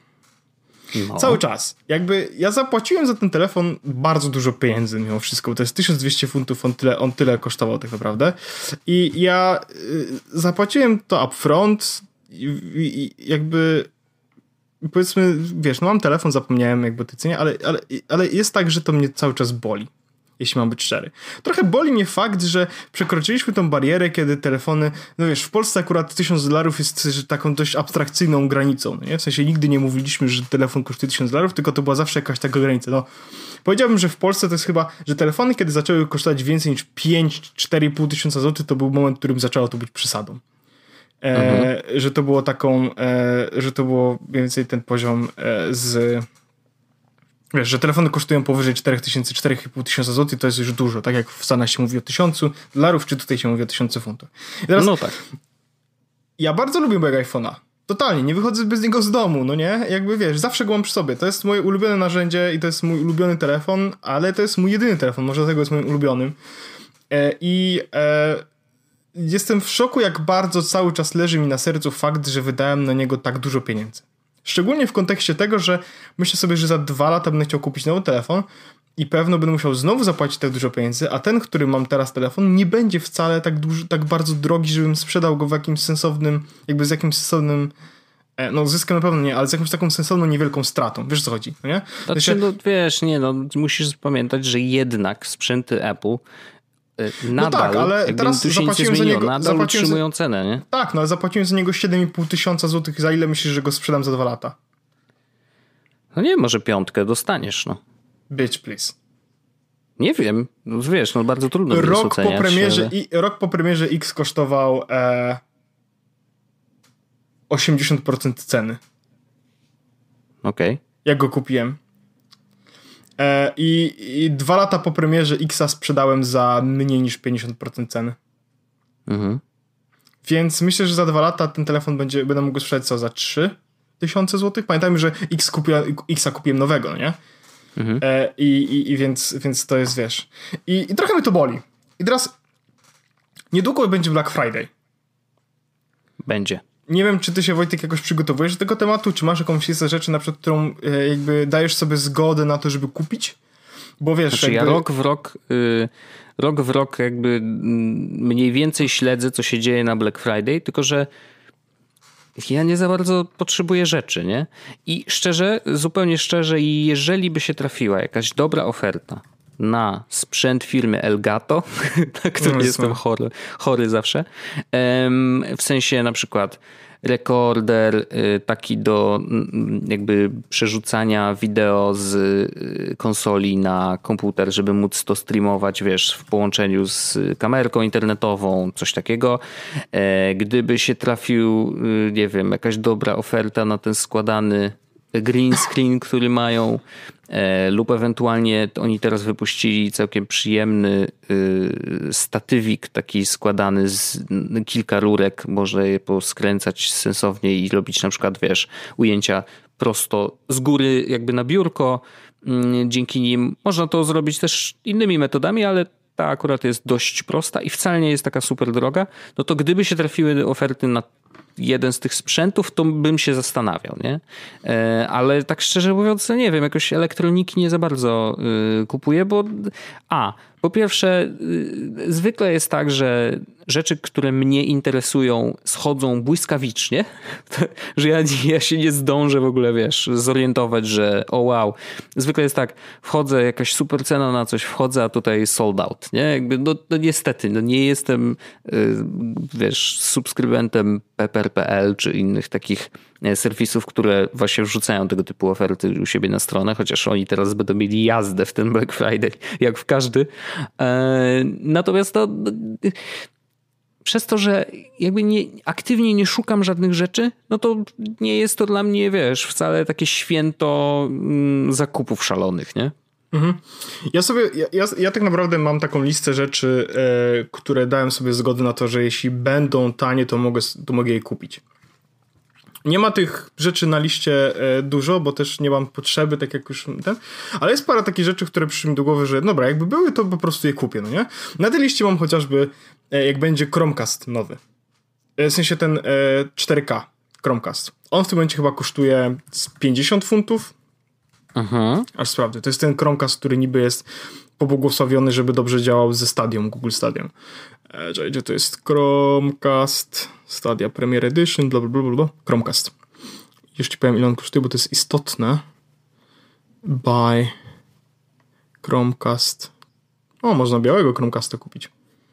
No. Cały czas. Jakby ja zapłaciłem za ten telefon bardzo dużo pieniędzy mimo wszystko. To jest tysiąc dwieście funtów, on tyle, on tyle kosztował tak naprawdę. I ja y, zapłaciłem to upfront i, i, i jakby powiedzmy, wiesz, no mam telefon, zapomniałem jakby tej cenie, ale, ale, ale jest tak, że to mnie cały czas boli. Jeśli mam być szczery. Trochę boli mnie fakt, że przekroczyliśmy tą barierę, kiedy telefony, no wiesz, w Polsce akurat tysiąc dolarów jest taką dość abstrakcyjną granicą, no nie? W sensie nigdy nie mówiliśmy, że telefon kosztuje tysiąc dolarów, tylko to była zawsze jakaś taka granica. No, powiedziałbym, że w Polsce to jest chyba, że telefony, kiedy zaczęły kosztować więcej niż pięć cztery i pół tysiąca złotych, to był moment, w którym zaczęło to być przesadą. E, mhm. Że to było taką, e, że to było mniej więcej ten poziom e, z... Wiesz, że telefony kosztują powyżej cztery tysiące, cztery i pół tysiąca złotych, to jest już dużo. Tak jak w Stanach się mówi o tysiącu dolarów, czy tutaj się mówi o tysiącu funtów. I teraz, no tak. Ja bardzo lubię mojego iPhone'a. Totalnie, nie wychodzę bez niego z domu, no nie? Jakby wiesz, zawsze go mam przy sobie. To jest moje ulubione narzędzie i to jest mój ulubiony telefon, ale to jest mój jedyny telefon, może dlatego jest moim ulubionym. E, I e, jestem w szoku, jak bardzo cały czas leży mi na sercu fakt, że wydałem na niego tak dużo pieniędzy. Szczególnie w kontekście tego, że myślę sobie, że za dwa lata będę chciał kupić nowy telefon i pewno będę musiał znowu zapłacić tak dużo pieniędzy, a ten, który mam teraz telefon, nie będzie wcale tak duży, tak bardzo drogi, żebym sprzedał go w jakimś sensownym, jakby z jakimś sensownym, no zyskiem na pewno nie, ale z jakąś taką sensowną, niewielką stratą. Wiesz, co chodzi, no nie? Znaczy, się... no wiesz, nie, no musisz pamiętać, że jednak sprzęty Apple nadal, no tak, ale teraz tu się nic nie zmieniło, niego, nadal utrzymują za... cenę, nie? Tak, no ale zapłaciłem za niego siedem i pół tysiąca złotych. Za ile myślisz, że go sprzedam za dwa lata? No nie, może piątkę dostaniesz, no. Bitch, please. Nie wiem, no wiesz, no bardzo trudno rok oceniać, po premierze ale... i Rok po premierze X kosztował e, osiemdziesiąt procent ceny. Okej. Okay. Jak go kupiłem. E, i, I dwa lata po premierze Xa sprzedałem za mniej niż pięćdziesiąt procent ceny. Mhm. Więc myślę, że za dwa lata ten telefon będzie, będę mógł sprzedać co, za trzy tysiące złotych? Pamiętajmy, że X kupiłem, Xa kupiłem nowego, no nie? Mhm. E, i, i, I więc, więc to jest, wiesz... I, I trochę mnie to boli. I teraz niedługo będzie Black Friday. Będzie. Nie wiem, czy ty się, Wojtek, jakoś przygotowujesz do tego tematu, czy masz jakąś listę rzeczy, na przykład, którą e, jakby dajesz sobie zgodę na to, żeby kupić? Bo wiesz... Znaczy jakby... ja rok w rok... Y- Rok w rok jakby mniej więcej śledzę, co się dzieje na Black Friday, tylko że ja nie za bardzo potrzebuję rzeczy, nie? I szczerze, zupełnie szczerze, jeżeli by się trafiła jakaś dobra oferta na sprzęt firmy Elgato, na który no, jestem chory, chory zawsze, w sensie na przykład rekorder taki do jakby przerzucania wideo z konsoli na komputer, żeby móc to streamować, wiesz, w połączeniu z kamerką internetową, coś takiego. Gdyby się trafił, nie wiem, jakaś dobra oferta na ten składany green screen, który mają, lub ewentualnie oni teraz wypuścili całkiem przyjemny statywik taki składany z kilka rurek, można je poskręcać sensownie i robić na przykład, wiesz, ujęcia prosto z góry jakby na biurko. Dzięki nim można to zrobić też innymi metodami, ale ta akurat jest dość prosta i wcale nie jest taka super droga. No to gdyby się trafiły oferty na jeden z tych sprzętów, to bym się zastanawiał, nie? Ale tak szczerze mówiąc, nie wiem, jakoś elektroniki nie za bardzo kupuję, bo a, po pierwsze zwykle jest tak, że rzeczy, które mnie interesują, schodzą błyskawicznie, że ja, ja się nie zdążę w ogóle, wiesz, zorientować, że o wow, zwykle jest tak, wchodzę, jakaś super cena na coś, wchodzę, a tutaj sold out, nie? Jakby, no, no niestety, no nie jestem, wiesz, subskrybentem P P R kropka P L czy innych takich serwisów, które właśnie wrzucają tego typu oferty u siebie na stronę, chociaż oni teraz będą mieli jazdę w ten Black Friday, jak w każdy. Natomiast to przez to, że jakby nie, aktywnie nie szukam żadnych rzeczy, no to nie jest to dla mnie, wiesz, wcale takie święto zakupów szalonych, nie? Mhm. Ja sobie, ja, ja, ja tak naprawdę mam taką listę rzeczy, e, które dałem sobie zgodę na to, że jeśli będą tanie, to mogę, to mogę je kupić. Nie ma tych rzeczy na liście e, dużo, bo też nie mam potrzeby, tak jak już ten, ale jest parę takich rzeczy, które przyszły mi do głowy, że dobra, jakby były, to po prostu je kupię, no nie? Na tej liście mam chociażby, e, jak będzie Chromecast nowy. E, w sensie ten e, cztery K Chromecast. On w tym momencie chyba kosztuje pięćdziesiąt funtów. Mhm. Aż sprawdzę. To jest ten Chromecast, który niby jest pobłogosławiony, żeby dobrze działał ze Stadium, Google Stadium. E, gdzie to jest Chromecast, Stadia Premier Edition, bla, bla, bla, bla. Chromecast. Już ci powiem, ile on kosztuje, bo to jest istotne. Buy Chromecast. O, można białego Chromecasta kupić.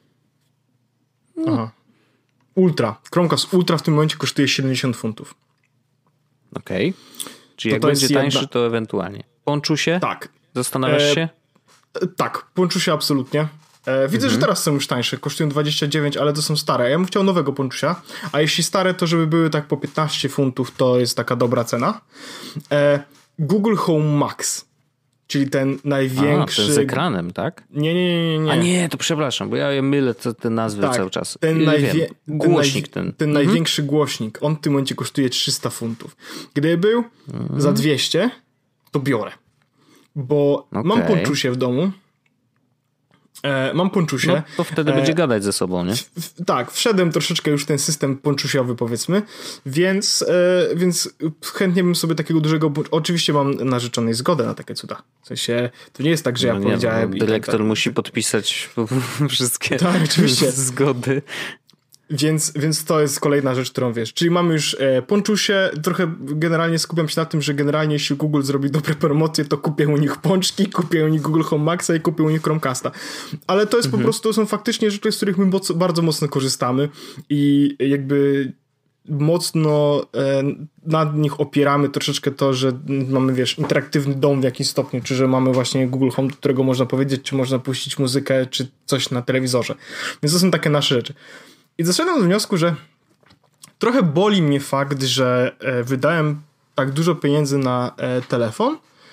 Aha. Ultra. Chromecast Ultra w tym momencie kosztuje siedemdziesiąt funtów. Okej. Okay. Czyli to jak to będzie tańszy, jedna... to ewentualnie. Ponczusie? Tak. Zastanawiasz e... się? Tak, ponczusie absolutnie. E, widzę, mhm. że teraz są już tańsze, kosztują dwadzieścia dziewięć, ale to są stare. Ja bym chciał nowego ponczusia, a jeśli stare, to żeby były tak po piętnaście funtów, to jest taka dobra cena. E, Google Home Max, czyli ten największy... A, ten z ekranem, tak? Nie, nie, nie, nie. A nie, to przepraszam, bo ja mylę te, te nazwy tak, cały czas. Ten, najwie... głośnik ten. Ten, ten mhm. największy głośnik, on w tym momencie kosztuje trzysta funtów. Gdyby był mhm. za dwieście, to biorę. Bo okay. mam ponczusie w domu. E, mam ponczusie. No, to wtedy e, będzie gadać ze sobą, nie? W, w, tak, wszedłem troszeczkę już w ten system ponczusiowy, powiedzmy, więc, e, więc chętnie bym sobie takiego dużego... Oczywiście mam narzeczonej zgodę na takie cuda. W sensie, to nie jest tak, że ja no powiedziałem... Nie, no, dyrektor tak, musi podpisać wszystkie tak, oczywiście. zgody. Więc, więc to jest kolejna rzecz, którą wiesz. Czyli mamy już e, ponczusie, trochę generalnie skupiam się na tym, że generalnie jeśli Google zrobi dobre promocje, to kupię u nich pączki, kupię u nich Google Home Maxa i kupię u nich Chromecasta. Ale to jest mhm. po prostu, to są faktycznie rzeczy, z których my moc, bardzo mocno korzystamy i jakby mocno e, nad nich opieramy troszeczkę to, że mamy, wiesz, interaktywny dom w jakimś stopniu, czy że mamy właśnie Google Home, do którego można powiedzieć, czy można puścić muzykę, czy coś na telewizorze. Więc to są takie nasze rzeczy. I doszedłem do wniosku, że trochę boli mnie fakt, że e, wydałem tak dużo pieniędzy na e, telefon,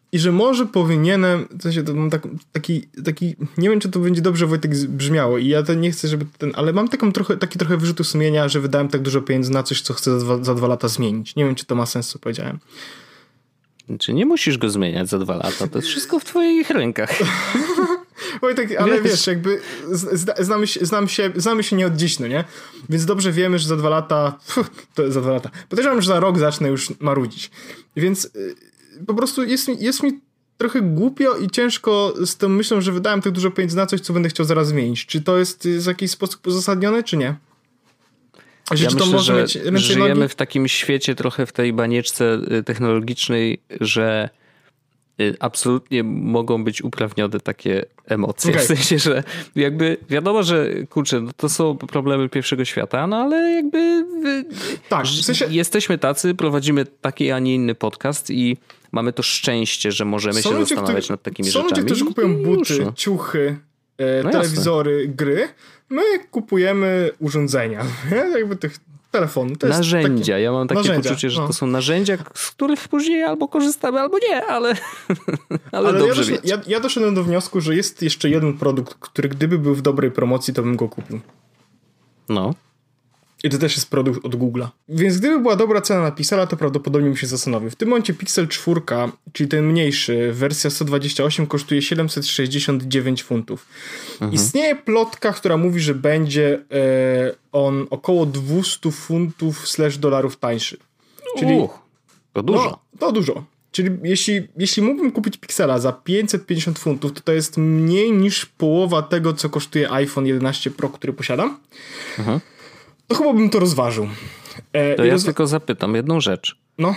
i że może powinienem, w sensie to mam tak, taki, taki, nie wiem, czy to będzie dobrze, Wojtek, brzmiało i ja to nie chcę, żeby ten, ale mam taką trochę, taki trochę wyrzutu sumienia, że wydałem tak dużo pieniędzy na coś, co chcę za dwa, za dwa lata zmienić. Nie wiem, czy to ma sens, co powiedziałem. Czy nie musisz go zmieniać za dwa lata, to jest wszystko w twoich rękach. Wojtek, ale wiesz, wiesz jakby zna, znamy, się, znam się, znamy się nie od dziś, no nie? Więc dobrze wiemy, że za dwa lata, pff, to za dwa lata, podejrzewam, że za rok zacznę już marudzić. Więc yy, po prostu jest, jest mi trochę głupio i ciężko z tą myślą, że wydałem tak dużo pieniędzy na coś, co będę chciał zaraz zmienić. Czy to jest w jakiś sposób uzasadnione, czy nie? Że, ja czy myślę, to może że mieć ręce żyjemy nogi? w takim świecie trochę w tej banieczce technologicznej, że absolutnie mogą być uprawnione takie emocje. Okay. W sensie, że jakby wiadomo, że kurczę, no to są problemy pierwszego świata, no ale jakby tak, w sensie... jesteśmy tacy, prowadzimy taki, a nie inny podcast i mamy to szczęście, że możemy są się ludzie, zastanawiać którzy, nad takimi są rzeczami. Są ludzie, którzy kupują buty, już, no. ciuchy, e, no telewizory, jasne. gry. My kupujemy urządzenia. jakby tych telefonu. To narzędzia. Takie... Ja mam takie narzędzia, poczucie, że no. to są narzędzia, z których później albo korzystamy, albo nie, ale, ale, ale dobrze ja, doszedłem, wiecie. ja, ja doszedłem do wniosku, że jest jeszcze jeden produkt, który gdyby był w dobrej promocji, to bym go kupił. No. I to też jest produkt od Google'a. Więc gdyby była dobra cena na Pixela, to prawdopodobnie bym się zastanowił. W tym momencie Pixel cztery, czyli ten mniejszy, wersja sto dwadzieścia osiem, kosztuje siedemset sześćdziesiąt dziewięć funtów. Mhm. Istnieje plotka, która mówi, że będzie e, on około dwieście funtów slash dolarów tańszy. Czyli, Uch, to dużo. No, to dużo. Czyli jeśli, jeśli mógłbym kupić Pixela za pięćset pięćdziesiąt funtów, to to jest mniej niż połowa tego, co kosztuje iPhone jedenaście Pro, który posiadam. Mhm. To chyba bym to rozważył. E, to ja roz... tylko zapytam jedną rzecz. No.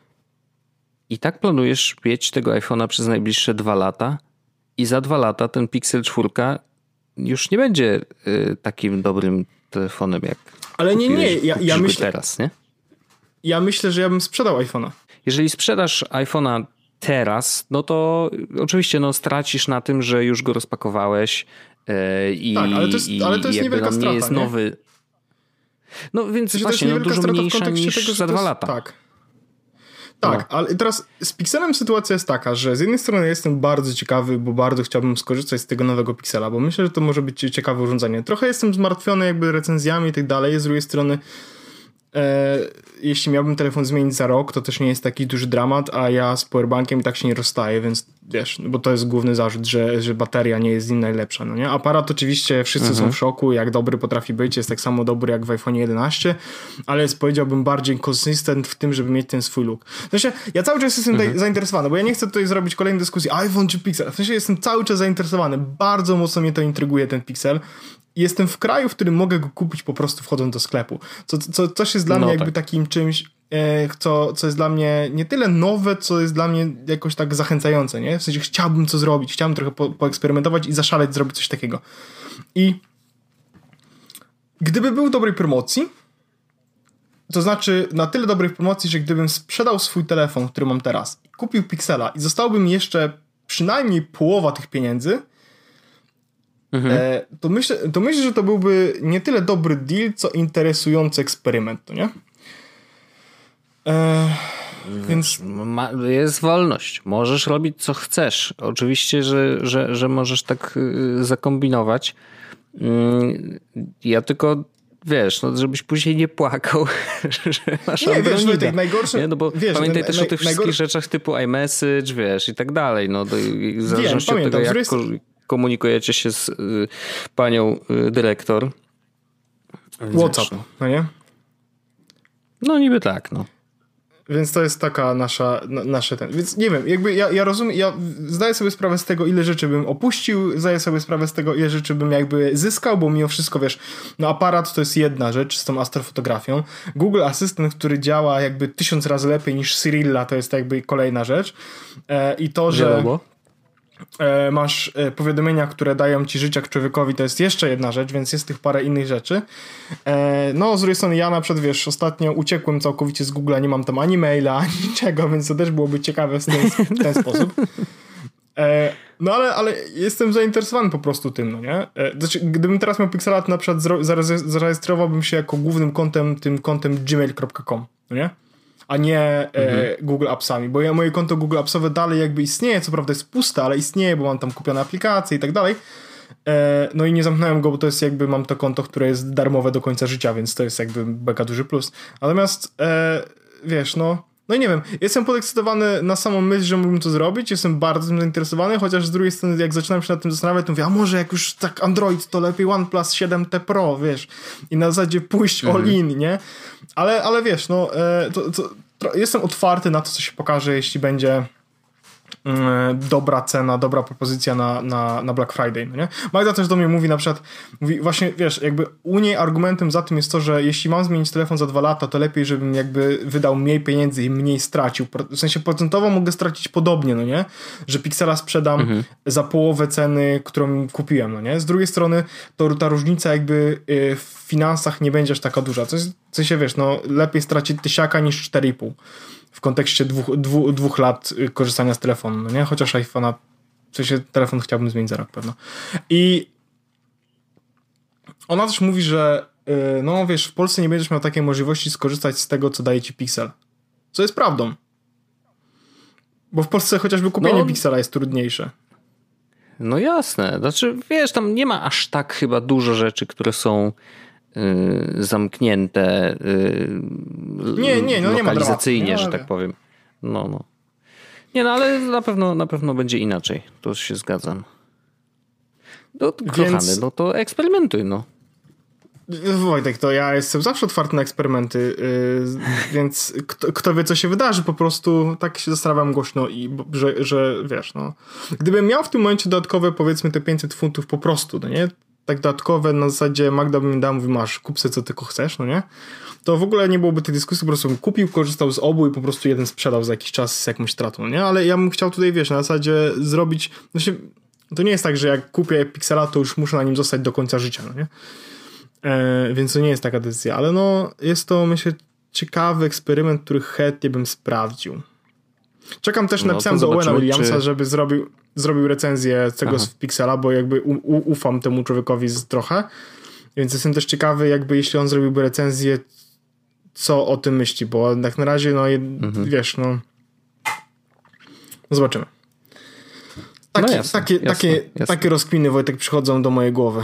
I tak planujesz mieć tego iPhone'a przez najbliższe dwa lata i za dwa lata ten Pixel cztery już nie będzie y, takim dobrym telefonem jak Ale nie, nie. Ja, ja myślę, teraz, nie? Ja myślę, że ja bym sprzedał iPhone'a. Jeżeli sprzedasz iPhone'a teraz, no to oczywiście no, stracisz na tym, że już go rozpakowałeś yy, i, tak, ale to jest, i, ale to jest niewielka strata, nie jest nie? nowy. No więc Przecież właśnie, no, dużo mniejsza niż tego, za dwa jest, lata. Tak. Tak, no. Ale teraz z Pixelem sytuacja jest taka, że z jednej strony jestem bardzo ciekawy, bo bardzo chciałbym skorzystać z tego nowego Pixela, bo myślę, że to może być ciekawe urządzenie. Trochę jestem zmartwiony jakby recenzjami i tak dalej, z drugiej strony e, jeśli miałbym telefon zmienić za rok, to też nie jest taki duży dramat, a ja z powerbankiem i tak się nie rozstaję, więc wiesz, bo to jest główny zarzut, że, że bateria nie jest z nim najlepsza, no nie? Aparat oczywiście wszyscy mhm. są w szoku, jak dobry potrafi być, jest tak samo dobry jak w iPhone jedenaście, ale jest, powiedziałbym, bardziej konsystent w tym, żeby mieć ten swój look. W sensie, ja cały czas jestem mhm. zainteresowany, bo ja nie chcę tutaj zrobić kolejnej dyskusji iPhone czy Pixel, w sensie jestem cały czas zainteresowany, bardzo mocno mnie to intryguje, ten Pixel. Jestem w kraju, w którym mogę go kupić po prostu wchodząc do sklepu. Co, co, coś jest dla no mnie tak. jakby takim czymś, e, co, co jest dla mnie nie tyle nowe, co jest dla mnie jakoś tak zachęcające, nie? W sensie chciałbym co zrobić, chciałbym trochę po, poeksperymentować i zaszaleć, zrobić coś takiego. I gdyby był w dobrej promocji, to znaczy na tyle dobrej promocji, że gdybym sprzedał swój telefon, który mam teraz, i kupił Pixela i zostałby mi jeszcze przynajmniej połowa tych pieniędzy, Mhm. E, to, myślę, to myślę, że to byłby nie tyle dobry deal, co interesujący eksperyment, to nie? E, więc... Ma, jest wolność. Możesz robić co chcesz. Oczywiście, że, że, że możesz tak y, zakombinować. Y, ja tylko wiesz, no, żebyś później nie płakał, że masz nie, wiesz, no, tak najgorsze... Nie, no bo wiesz, pamiętaj też naj, o tych najgor... wszystkich rzeczach typu iMessage, wiesz, i tak dalej. No, do, w zależności Wiem, od tego, jak... Jest... komunikujecie się z y, panią y, dyrektor. WhatsApp, no nie? No niby tak, no. Więc to jest taka nasza, na, nasze ten. Więc nie wiem, jakby ja, ja rozumiem, ja zdaję sobie sprawę z tego, ile rzeczy bym opuścił, zdaję sobie sprawę z tego, ile rzeczy bym jakby zyskał, bo mimo wszystko, wiesz, no aparat to jest jedna rzecz z tą astrofotografią. Google Assistant, który działa jakby tysiąc razy lepiej niż Cyrilla, to jest jakby kolejna rzecz. E, I to, że... Wiadomo. Masz powiadomienia, które dają ci życia człowiekowi, to jest jeszcze jedna rzecz, więc jest tych parę innych rzeczy. No, z drugiej strony ja na przykład, wiesz, ostatnio uciekłem całkowicie z Google'a, nie mam tam ani maila, ani niczego, więc to też byłoby ciekawe w ten, w ten sposób. No, ale, ale jestem zainteresowany po prostu tym, no nie? Znaczy, gdybym teraz miał Pixela, to na przykład zarejestrowałbym się jako głównym kontem, tym kontem gmail kropka com, no nie? a nie mhm. e, Google Appsami, bo ja, moje konto Google Appsowe dalej jakby istnieje, co prawda jest puste, ale istnieje, bo mam tam kupione aplikacje i tak dalej. E, no i nie zamknąłem go, bo to jest jakby, mam to konto, które jest darmowe do końca życia, więc to jest jakby mega duży plus. Natomiast e, wiesz, no No i nie wiem, jestem podekscytowany na samą myśl, że mógłbym to zrobić, jestem bardzo tym zainteresowany, chociaż z drugiej strony jak zaczynam się nad tym zastanawiać, to mówię, a może jak już tak Android, to lepiej OnePlus siedem T Pro, wiesz, i na zasadzie pójść mhm. all in, nie? Ale, ale wiesz, no, e, to, to, to, jestem otwarty na to, co się pokaże, jeśli będzie dobra cena, dobra propozycja na, na, na Black Friday, no nie? Magda też do mnie mówi na przykład, mówi właśnie, wiesz, jakby u niej argumentem za tym jest to, że jeśli mam zmienić telefon za dwa lata, to lepiej, żebym jakby wydał mniej pieniędzy i mniej stracił. W sensie procentowo mogę stracić podobnie, no nie? Że Pixela sprzedam mhm. za połowę ceny, którą kupiłem, no nie? Z drugiej strony to ta różnica jakby w finansach nie będzie aż taka duża. Co jest, w sensie, wiesz, no lepiej stracić tysiaka niż cztery i pół. W kontekście dwóch, dwóch, dwóch lat korzystania z telefonu, no nie? Chociaż iPhone'a, w sensie telefon chciałbym zmienić za rok pewno. I ona też mówi, że yy, no wiesz, w Polsce nie będziesz miał takiej możliwości skorzystać z tego, co daje ci Pixel. Co jest prawdą. Bo w Polsce chociażby kupienie no, Pixela jest trudniejsze. No jasne. Znaczy, wiesz, tam nie ma aż tak chyba dużo rzeczy, które są Yy, zamknięte yy, nie, nie, no lokalizacyjnie, nie ma że tak powiem. No, no. Nie, no ale na pewno, na pewno będzie inaczej. To się zgadzam. No, Więc... kochany, no to eksperymentuj, no. Wojtek, to ja jestem zawsze otwarty na eksperymenty, yy, więc kto, kto wie, co się wydarzy, po prostu tak się zastanawiam głośno i że, że wiesz, no. Gdybym miał w tym momencie dodatkowe, powiedzmy, te pięćset funtów po prostu, no nie? Tak dodatkowe na zasadzie Magda by mi dała, mówi, masz, kup sobie co tylko chcesz, no nie? To w ogóle nie byłoby tej dyskusji, po prostu bym kupił, korzystał z obu i po prostu jeden sprzedał za jakiś czas z jakąś stratą, nie? Ale ja bym chciał tutaj, wiesz, na zasadzie zrobić, znaczy, to nie jest tak, że jak kupię Pixela, to już muszę na nim zostać do końca życia, no nie? E, więc to nie jest taka decyzja, ale no, jest to, myślę, ciekawy eksperyment, który chętnie bym sprawdził. Czekam też, no, napisałem do Owena Williamsa, czy... żeby zrobił zrobił recenzję tego z Pixela, bo jakby u, u, ufam temu człowiekowi z trochę, więc jestem też ciekawy, jakby jeśli on zrobiłby recenzję, co o tym myśli, bo tak na razie, no mhm. wiesz, no zobaczymy. Taki, no jasne, takie, jasne, takie, jasne. takie rozkminy, Wojtek, przychodzą do mojej głowy.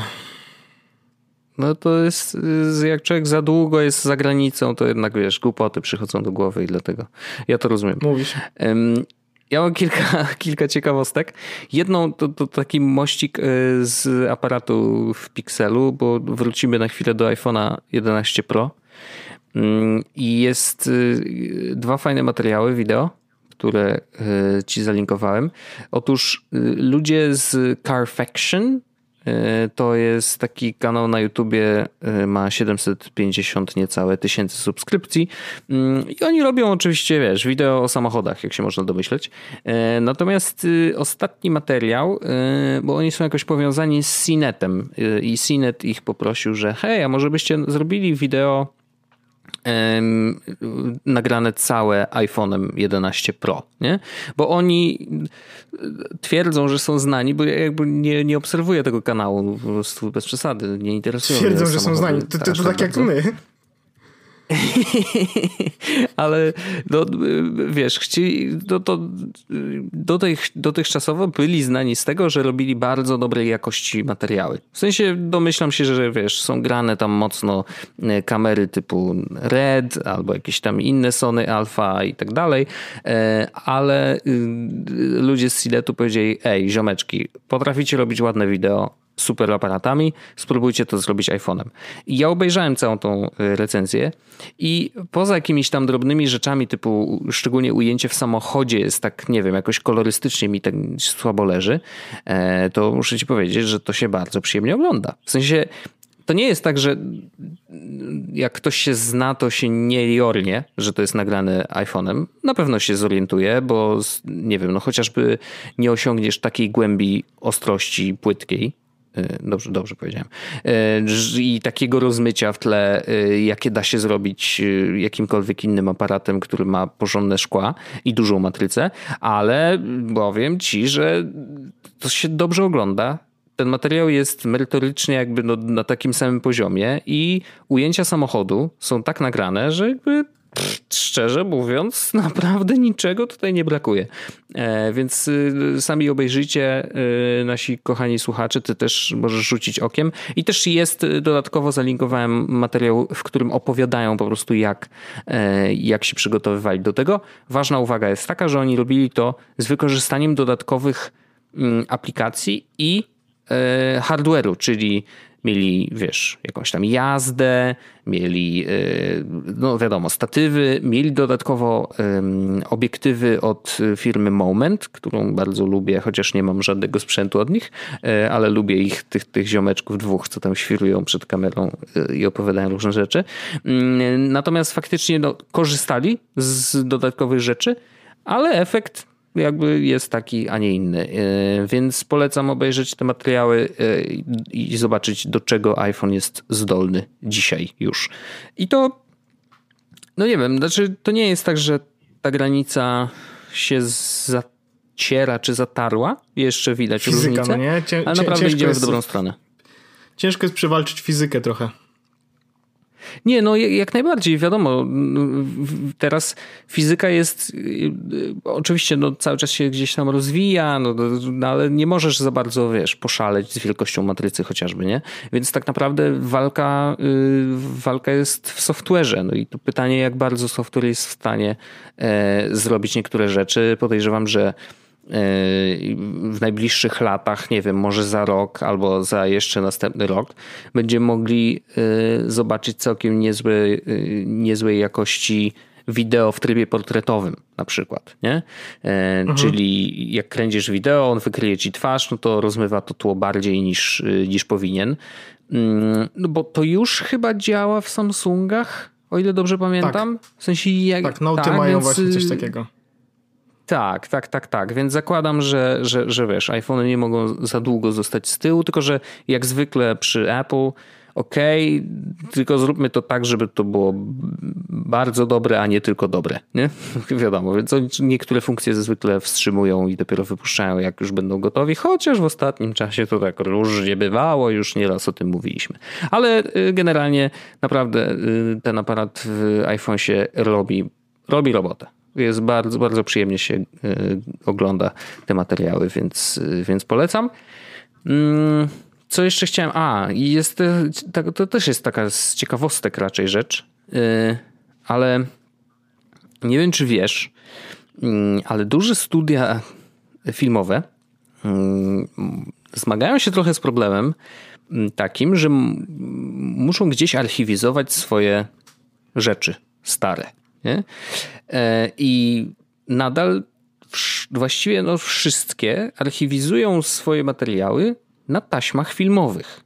No to jest, jak człowiek za długo jest za granicą, to jednak, wiesz, głupoty przychodzą do głowy i dlatego ja to rozumiem. Mówisz. Um, Ja mam kilka, kilka ciekawostek. Jedną to, to taki mościk z aparatu w Pixelu, bo wrócimy na chwilę do iPhone'a jedenaście Pro. I jest dwa fajne materiały wideo, które ci zalinkowałem. Otóż ludzie z Carfaction, to jest taki kanał na YouTubie, ma siedemset pięćdziesiąt niecałe tysięcy subskrypcji i oni robią oczywiście, wiesz, wideo o samochodach, jak się można domyśleć. Natomiast ostatni materiał, bo oni są jakoś powiązani z C netem i C net ich poprosił, że hej, a może byście zrobili wideo nagrane całe iPhone'em jedenaście Pro, nie? Bo oni twierdzą, że są znani, bo ja jakby nie, nie obserwuję tego kanału, po prostu bez przesady, nie interesują mnie. Twierdzą, że są znani, to, to, to tak jak my. Ale no, wiesz, chcieli, to, to, dotych, dotychczasowo byli znani z tego, że robili bardzo dobrej jakości materiały. W sensie domyślam się, że wiesz, są grane tam mocno kamery typu Red albo jakieś tam inne Sony Alpha i tak dalej, ale ludzie z C-Letu powiedzieli, ej ziomeczki, potraficie robić ładne wideo, super aparatami, spróbujcie to zrobić iPhone'em. I ja obejrzałem całą tą recenzję i poza jakimiś tam drobnymi rzeczami typu szczególnie ujęcie w samochodzie jest tak, nie wiem, jakoś kolorystycznie mi tak słabo leży, to muszę ci powiedzieć, że to się bardzo przyjemnie ogląda. W sensie to nie jest tak, że jak ktoś się zna, to się nie jornie, że to jest nagrane iPhone'em. Na pewno się zorientuje, bo nie wiem, no chociażby nie osiągniesz takiej głębi ostrości płytkiej, Dobrze, dobrze powiedziałem. I takiego rozmycia w tle, jakie da się zrobić jakimkolwiek innym aparatem, który ma porządne szkła i dużą matrycę, ale powiem ci, że to się dobrze ogląda. Ten materiał jest merytorycznie jakby no, na takim samym poziomie i ujęcia samochodu są tak nagrane, że jakby Szczerze mówiąc, naprawdę niczego tutaj nie brakuje. E, więc y, sami obejrzyjcie, y, nasi kochani słuchacze, ty też możesz rzucić okiem. I też jest, dodatkowo zalinkowałem materiał, w którym opowiadają po prostu jak, e, jak się przygotowywali do tego. Ważna uwaga jest taka, że oni robili to z wykorzystaniem dodatkowych mm, aplikacji i e, hardware'u, czyli mieli, wiesz, jakąś tam jazdę, mieli, no wiadomo, statywy, mieli dodatkowo um, obiektywy od firmy Moment, którą bardzo lubię, chociaż nie mam żadnego sprzętu od nich, ale lubię ich, tych, tych ziomeczków dwóch, co tam świrują przed kamerą i opowiadają różne rzeczy. Natomiast faktycznie no, korzystali z dodatkowych rzeczy, ale efekt jakby jest taki, a nie inny. Więc polecam obejrzeć te materiały i zobaczyć, do czego iPhone jest zdolny dzisiaj już. I to, no nie wiem, znaczy to nie jest tak, że ta granica się zaciera czy zatarła. Jeszcze widać Fizyka, różnicę, no nie? Cię, ale naprawdę idziemy jest, w dobrą stronę. Ciężko jest przewalczyć fizykę trochę. Nie, no jak najbardziej, wiadomo, teraz fizyka jest, oczywiście no, cały czas się gdzieś tam rozwija, no, no, ale nie możesz za bardzo, wiesz, poszaleć z wielkością matrycy chociażby, nie? Więc tak naprawdę walka, walka jest w software'ze. No i to pytanie, jak bardzo software jest w stanie e, zrobić niektóre rzeczy. Podejrzewam, że w najbliższych latach, nie wiem, może za rok albo za jeszcze następny rok będziemy mogli zobaczyć całkiem niezłe, niezłej jakości wideo w trybie portretowym na przykład, nie? Mhm. Czyli jak kręcisz wideo, on wykryje ci twarz, no to rozmywa to tło bardziej niż, niż powinien. No bo to już chyba działa w Samsungach, o ile dobrze pamiętam. Tak, w sensie jak, tak Note tak, mają więc... właśnie coś takiego. Tak, tak, tak, tak. Więc zakładam, że, że, że wiesz, iPhony nie mogą za długo zostać z tyłu, tylko że jak zwykle przy Apple, okej, okay, tylko zróbmy to tak, żeby to było bardzo dobre, a nie tylko dobre, nie? Wiadomo, więc niektóre funkcje zwykle wstrzymują i dopiero wypuszczają, jak już będą gotowi, chociaż w ostatnim czasie to tak różnie bywało, już nieraz o tym mówiliśmy. Ale generalnie naprawdę ten aparat w iPhone się robi, robi robotę. Jest bardzo, bardzo przyjemnie się y, ogląda te materiały, więc, y, więc polecam. Mm, co jeszcze chciałem? A, jest, to, to też jest taka z ciekawostek raczej rzecz, y, ale nie wiem, czy wiesz, y, ale duże studia filmowe y, zmagają się trochę z problemem takim, że m- muszą gdzieś archiwizować swoje rzeczy stare. Nie? I nadal właściwie no wszystkie archiwizują swoje materiały na taśmach filmowych.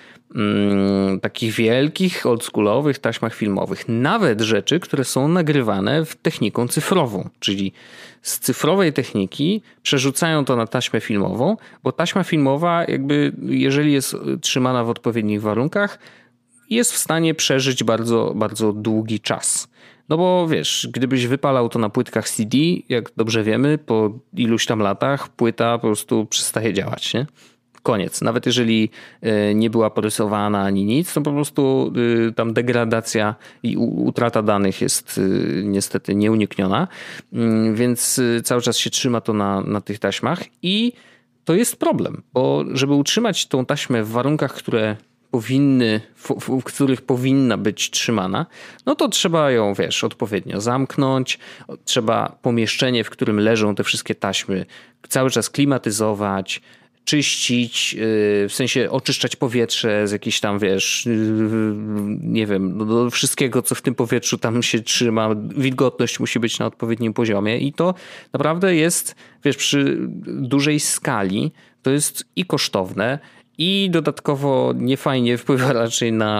Takich wielkich, oldschoolowych taśmach filmowych. Nawet rzeczy, które są nagrywane w techniką cyfrową. Czyli z cyfrowej techniki przerzucają to na taśmę filmową, bo taśma filmowa jakby, jeżeli jest trzymana w odpowiednich warunkach, jest w stanie przeżyć bardzo, bardzo długi czas. No bo wiesz, gdybyś wypalał to na płytkach C D, jak dobrze wiemy, po iluś tam latach płyta po prostu przestaje działać, nie? Koniec. Nawet jeżeli nie była porysowana ani nic, to po prostu tam degradacja i utrata danych jest niestety nieunikniona, więc cały czas się trzyma to na, na tych taśmach i to jest problem, bo żeby utrzymać tą taśmę w warunkach, które powinny, w, w których powinna być trzymana, no to trzeba ją, wiesz, odpowiednio zamknąć, trzeba pomieszczenie, w którym leżą te wszystkie taśmy, cały czas klimatyzować, czyścić, w sensie oczyszczać powietrze z jakichś tam, wiesz, nie wiem, do wszystkiego, co w tym powietrzu tam się trzyma. Wilgotność musi być na odpowiednim poziomie i to naprawdę jest, wiesz, przy dużej skali to jest i kosztowne, i dodatkowo niefajnie wpływa raczej na,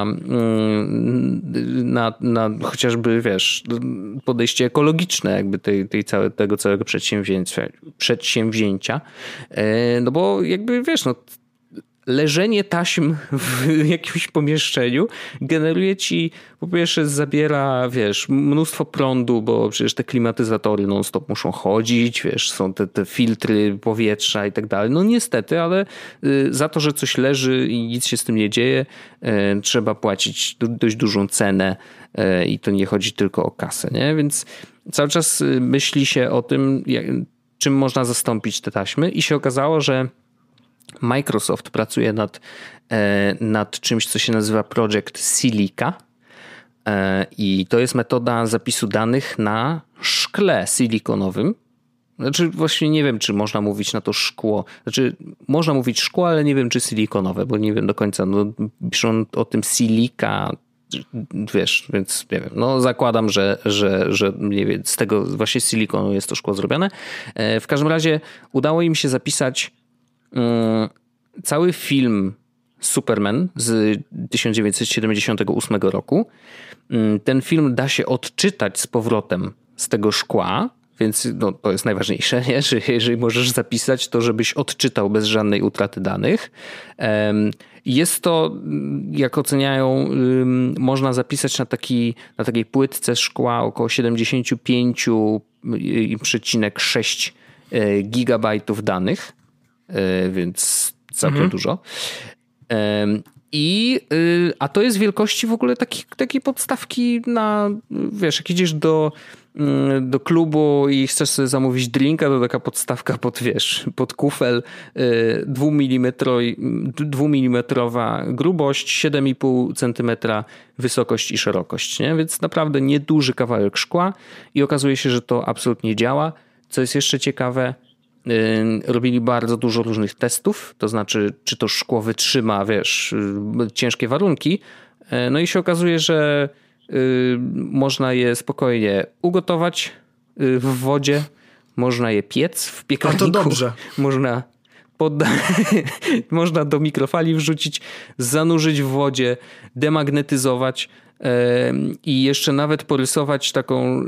na, na chociażby, wiesz, podejście ekologiczne jakby tej, tej całe, tego całego przedsięwzięcia, przedsięwzięcia. No bo jakby, wiesz, no leżenie taśm w jakimś pomieszczeniu generuje ci, po pierwsze zabiera, wiesz, mnóstwo prądu, bo przecież te klimatyzatory non-stop muszą chodzić, wiesz, są te, te filtry powietrza i tak dalej. No niestety, ale za to, że coś leży i nic się z tym nie dzieje, trzeba płacić dość dużą cenę i to nie chodzi tylko o kasę, nie? Więc cały czas myśli się o tym, jak, czym można zastąpić te taśmy i się okazało, że Microsoft pracuje nad, nad czymś, co się nazywa Project Silica i to jest metoda zapisu danych na szkle silikonowym. Znaczy właśnie nie wiem, czy można mówić na to szkło. Znaczy można mówić szkło, ale nie wiem, czy silikonowe, bo nie wiem do końca. No, piszą o tym silika, wiesz, więc nie wiem. No zakładam, że, że, że nie wiem, z tego właśnie z silikonu jest to szkło zrobione. W każdym razie udało im się zapisać cały film Superman z tysiąc dziewięćset siedemdziesiątego ósmego roku. Ten film da się odczytać z powrotem z tego szkła, więc no, to jest najważniejsze, nie? Że jeżeli możesz zapisać, to żebyś odczytał bez żadnej utraty danych. Jest to, jak oceniają, można zapisać na, taki, na takiej płytce szkła około siedemdziesiąt pięć przecinek sześć gigabajtów danych, więc całkiem mhm. dużo. I, a to jest wielkości w ogóle takiej, takiej podstawki na, wiesz, jak idziesz do, do klubu i chcesz sobie zamówić drinka, to taka podstawka pod, wiesz, pod kufel, dwumilimetrowa grubość, siedem i pół centymetra wysokość i szerokość, nie? Więc naprawdę nieduży kawałek szkła i okazuje się, że to absolutnie działa. Co jest jeszcze ciekawe, robili bardzo dużo różnych testów, to znaczy, czy to szkło wytrzyma, wiesz, ciężkie warunki. No i się okazuje, że można je spokojnie ugotować w wodzie, można je piec w piekarniku. A to dobrze. Można, podda- można do mikrofali wrzucić, zanurzyć w wodzie, demagnetyzować i jeszcze nawet porysować taką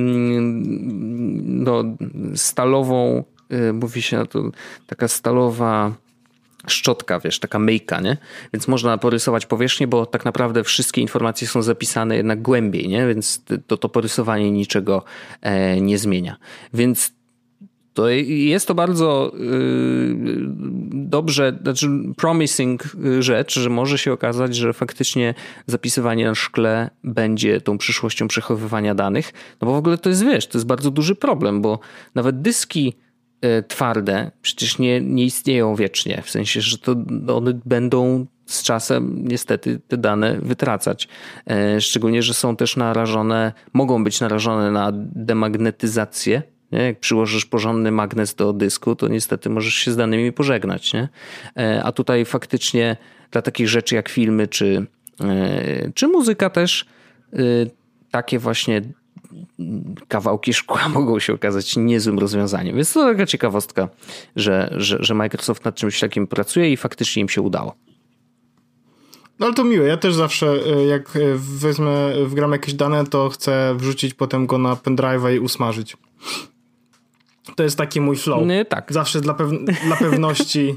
no, stalową, mówi się na to, taka stalowa szczotka, wiesz, taka myjka, nie? Więc można porysować powierzchnię, bo tak naprawdę wszystkie informacje są zapisane jednak głębiej, nie? Więc to, to porysowanie niczego nie zmienia. Więc to jest to bardzo dobrze, znaczy promising rzecz, że może się okazać, że faktycznie zapisywanie na szkle będzie tą przyszłością przechowywania danych. No bo w ogóle to jest, wiesz, to jest bardzo duży problem, bo nawet dyski twarde przecież nie, nie istnieją wiecznie. W sensie, że to one będą z czasem niestety te dane wytracać. Szczególnie, że są też narażone, mogą być narażone na demagnetyzację. Nie? Jak przyłożysz porządny magnes do dysku, to niestety możesz się z danymi pożegnać. Nie? A tutaj faktycznie dla takich rzeczy jak filmy czy, czy muzyka też takie właśnie kawałki szkła mogą się okazać niezłym rozwiązaniem. Więc to taka ciekawostka, że, że, że Microsoft nad czymś takim pracuje i faktycznie im się udało. No ale to miłe. Ja też zawsze jak wezmę, wgram jakieś dane, to chcę wrzucić potem go na pendrive'a i usmażyć. To jest taki mój flow. Nie, tak. Zawsze dla, pew- dla pewności.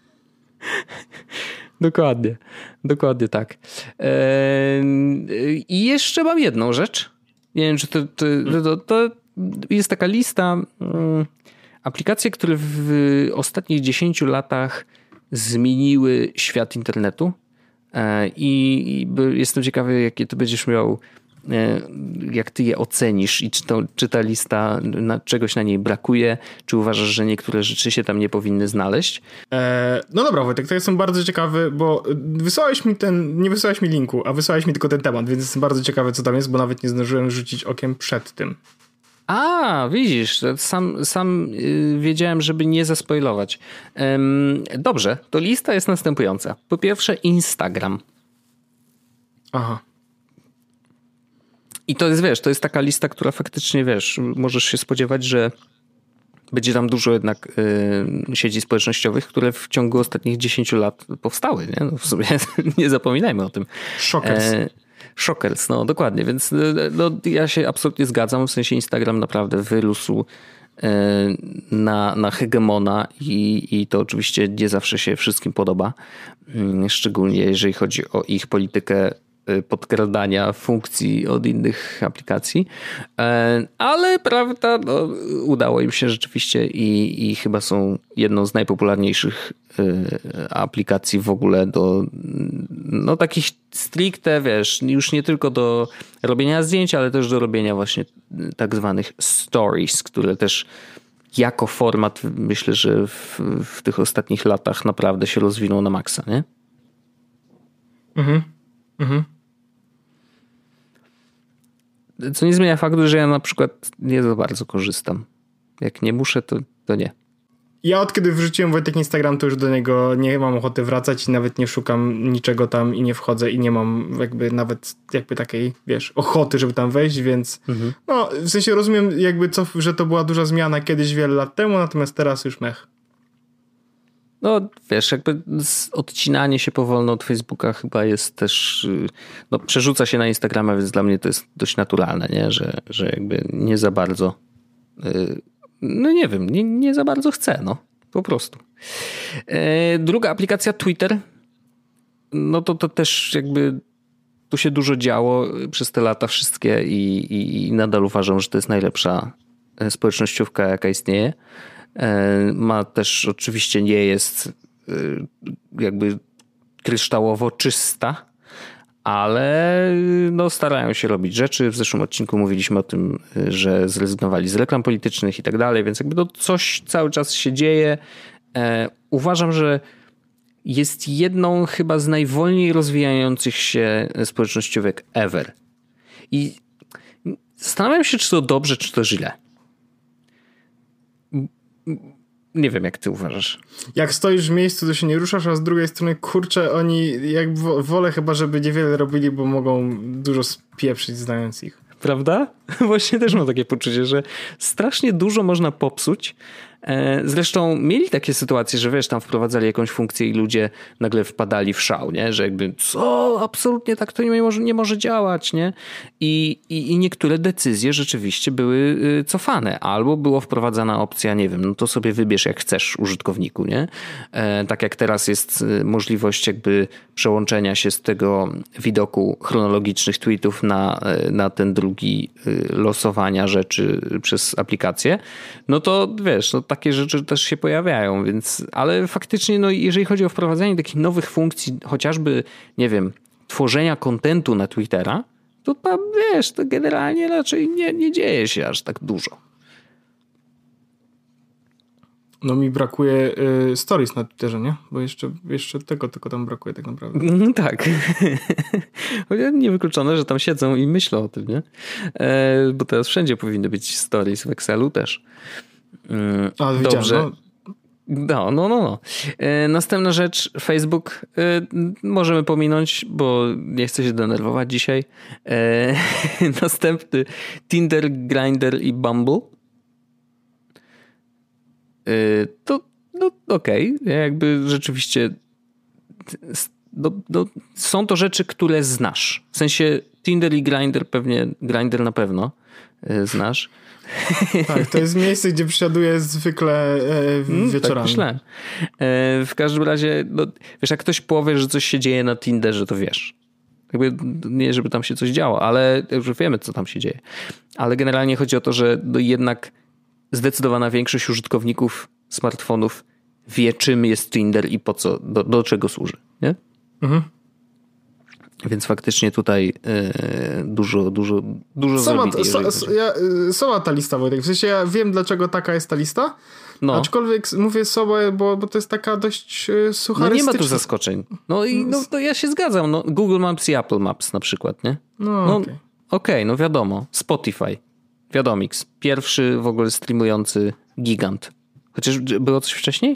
Dokładnie. Dokładnie tak. Eee, I jeszcze mam jedną rzecz. Nie wiem, czy to, to, to, to jest taka lista um, aplikacji, które w ostatnich dziesięciu latach zmieniły świat internetu. E, i, I jestem ciekawy, jakie to będziesz miał, e, jak ty je ocenisz i czy, to, czy ta lista na, czegoś na niej brakuje, czy uważasz, że niektóre rzeczy się tam nie powinny znaleźć? E, no dobra, Wojtek, to jestem bardzo ciekawy, bo wysłałeś mi ten, nie wysłałeś mi linku, a wysłałeś mi tylko ten temat, więc jestem bardzo ciekawy, co tam jest, bo nawet nie zdążyłem rzucić okiem przed tym. A, widzisz, sam, sam wiedziałem, żeby nie zaspoilować. Dobrze, to lista jest następująca. Po pierwsze Instagram. Aha. I to jest, wiesz, to jest taka lista, która faktycznie, wiesz, możesz się spodziewać, że będzie tam dużo jednak y, sieci społecznościowych, które w ciągu ostatnich dziesięciu lat powstały, nie? No w sumie nie zapominajmy o tym. Shockers. E, Shockers, no dokładnie, więc no, ja się absolutnie zgadzam, w sensie Instagram naprawdę wyrósł na, na hegemona i, i to oczywiście nie zawsze się wszystkim podoba, szczególnie jeżeli chodzi o ich politykę podkradania funkcji od innych aplikacji, ale prawda, no, udało im się rzeczywiście i, i chyba są jedną z najpopularniejszych aplikacji w ogóle do no takich stricte, wiesz, już nie tylko do robienia zdjęć, ale też do robienia właśnie tak zwanych stories, które też jako format myślę, że w, w tych ostatnich latach naprawdę się rozwinął na maksa, nie? Mhm. Mhm. Co nie zmienia faktu, że ja na przykład nie za bardzo korzystam. Jak nie muszę, to, to nie. Ja od kiedy wrzuciłem Wojtek Instagram, to już do niego nie mam ochoty wracać i nawet nie szukam niczego tam i nie wchodzę i nie mam jakby nawet jakby takiej, wiesz, ochoty, żeby tam wejść, więc mhm. no w sensie rozumiem jakby co, że to była duża zmiana kiedyś wiele lat temu, natomiast teraz już mech. No wiesz, jakby odcinanie się powolno od Facebooka chyba jest też, no przerzuca się na Instagrama, więc dla mnie to jest dość naturalne, nie? Że, że jakby nie za bardzo, no nie wiem, nie, nie za bardzo chcę, no po prostu. Druga aplikacja Twitter, no to to też jakby tu się dużo działo przez te lata wszystkie i, i, i nadal uważam, że to jest najlepsza społecznościówka, jaka istnieje. Ma też, oczywiście nie jest jakby kryształowo czysta, ale no starają się robić rzeczy. W zeszłym odcinku mówiliśmy o tym, że zrezygnowali z reklam politycznych i tak dalej, więc jakby to coś cały czas się dzieje. Uważam, że jest jedną chyba z najwolniej rozwijających się społecznościówek ever. I zastanawiam się, czy to dobrze, czy to źle. Nie wiem, jak ty uważasz. Jak stoisz w miejscu, to się nie ruszasz, a z drugiej strony, kurczę, oni jak wolę chyba, żeby niewiele robili, bo mogą dużo spieprzyć, znając ich. Prawda? Właśnie też mam takie poczucie, że strasznie dużo można popsuć. Zresztą mieli takie sytuacje, że wiesz, tam wprowadzali jakąś funkcję i ludzie nagle wpadali w szał, nie? Że jakby co? Absolutnie tak to nie może, nie może działać, nie? I, i, I niektóre decyzje rzeczywiście były cofane. Albo była wprowadzana opcja, nie wiem, no to sobie wybierz jak chcesz użytkowniku, nie? E, tak jak teraz jest możliwość jakby przełączenia się z tego widoku chronologicznych tweetów na, na ten drugi losowania rzeczy przez aplikację, no to wiesz, no takie rzeczy też się pojawiają, więc, ale faktycznie, no jeżeli chodzi o wprowadzanie takich nowych funkcji, chociażby, nie wiem, tworzenia kontentu na Twittera, to tam, wiesz, to generalnie raczej nie, nie dzieje się aż tak dużo. No mi brakuje y, stories na Twitterze, nie? Bo jeszcze, jeszcze tego tylko tam brakuje tak naprawdę. No tak. Niewykluczone, że tam siedzą i myślą o tym, nie? E, bo teraz wszędzie powinny być stories, w Excelu też. A, dobrze. No, no, no. no. E, następna rzecz, Facebook. E, możemy pominąć, bo nie chcę się denerwować dzisiaj. E, następny Tinder, Grindr i Bumble. E, to, no okej. Okay. Jakby rzeczywiście no, no, są to rzeczy, które znasz. W sensie Tinder i Grindr pewnie, Grindr na pewno e, znasz. Tak, to jest miejsce, gdzie przysiaduję zwykle e, wieczorami. Tak myślałem. E, w każdym razie, no, wiesz, jak ktoś powie, że coś się dzieje na Tinderze, to wiesz. Jakby nie, żeby tam się coś działo, ale już wiemy, co tam się dzieje. Ale generalnie chodzi o to, że no, jednak zdecydowana większość użytkowników smartfonów wie, czym jest Tinder i po co, do, do czego służy, nie? Mhm. Więc faktycznie tutaj yy, dużo, dużo, dużo sama, zrobili. So, so, ja, sama ta lista, Wojtek. W sensie ja wiem, dlaczego taka jest ta lista, no. Aczkolwiek mówię sobie, bo, bo to jest taka dość yy, sucharystyczna. No nie ma tu zaskoczeń. No i no, to ja się zgadzam. No, Google Maps i Apple Maps na przykład, nie? No, no okej. Okay. okay, no wiadomo. Spotify. Wiadomix. Pierwszy w ogóle streamujący gigant. Chociaż było coś wcześniej?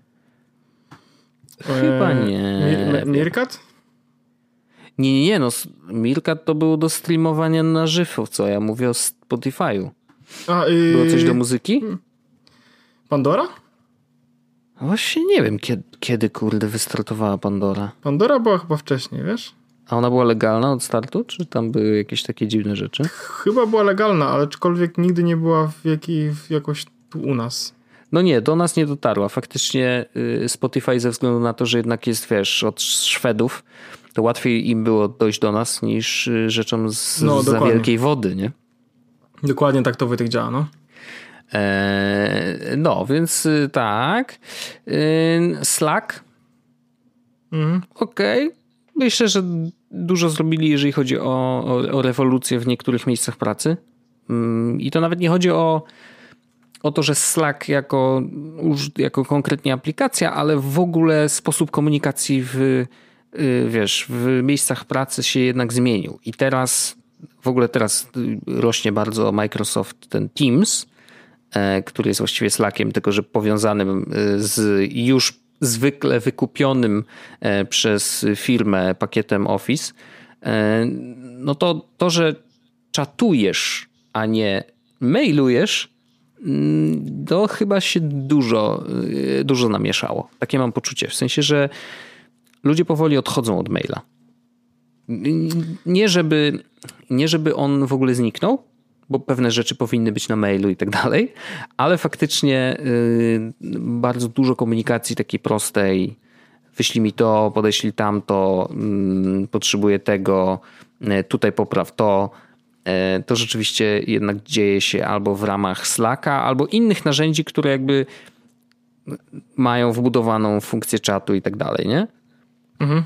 Chyba nie. Mir- Mirkat? Nie, nie, nie, no Mirkat to było do streamowania na żywo, co ja mówię o Spotify'u. A, yy... Było coś do muzyki? Pandora? Właśnie nie wiem, kiedy, kiedy kurde wystartowała Pandora. Pandora była chyba wcześniej, wiesz? A ona była legalna od startu, czy tam były jakieś takie dziwne rzeczy? Chyba była legalna, ale aczkolwiek nigdy nie była w, jakiej, w jakoś tu u nas. No nie, do nas nie dotarła. Faktycznie Spotify ze względu na to, że jednak jest, wiesz, od Szwedów, to łatwiej im było dojść do nas niż rzeczom z no, za wielkiej wody, nie? Dokładnie tak to Wojtek działa, no. Eee, no, więc tak. Eee, Slack. Mhm. Okej. Okay. Myślę, że dużo zrobili, jeżeli chodzi o, o, o rewolucję w niektórych miejscach pracy. I to nawet nie chodzi o, o to, że Slack jako, jako konkretnie aplikacja, ale w ogóle sposób komunikacji w, wiesz, w miejscach pracy się jednak zmienił. I teraz, w ogóle teraz rośnie bardzo Microsoft ten Teams, który jest właściwie Slackiem, tylko że powiązanym z już zwykle wykupionym przez firmę pakietem Office. No to to, że czatujesz, a nie mailujesz, to chyba się dużo, dużo namieszało. Takie mam poczucie. W sensie, że ludzie powoli odchodzą od maila. Nie żeby, nie żeby on w ogóle zniknął, bo pewne rzeczy powinny być na mailu i tak dalej, ale faktycznie bardzo dużo komunikacji takiej prostej. Wyślij mi to, podeślij tamto, potrzebuję tego, tutaj popraw to. To rzeczywiście jednak dzieje się albo w ramach Slacka, albo innych narzędzi, które jakby mają wbudowaną funkcję czatu i tak dalej, nie? Mhm.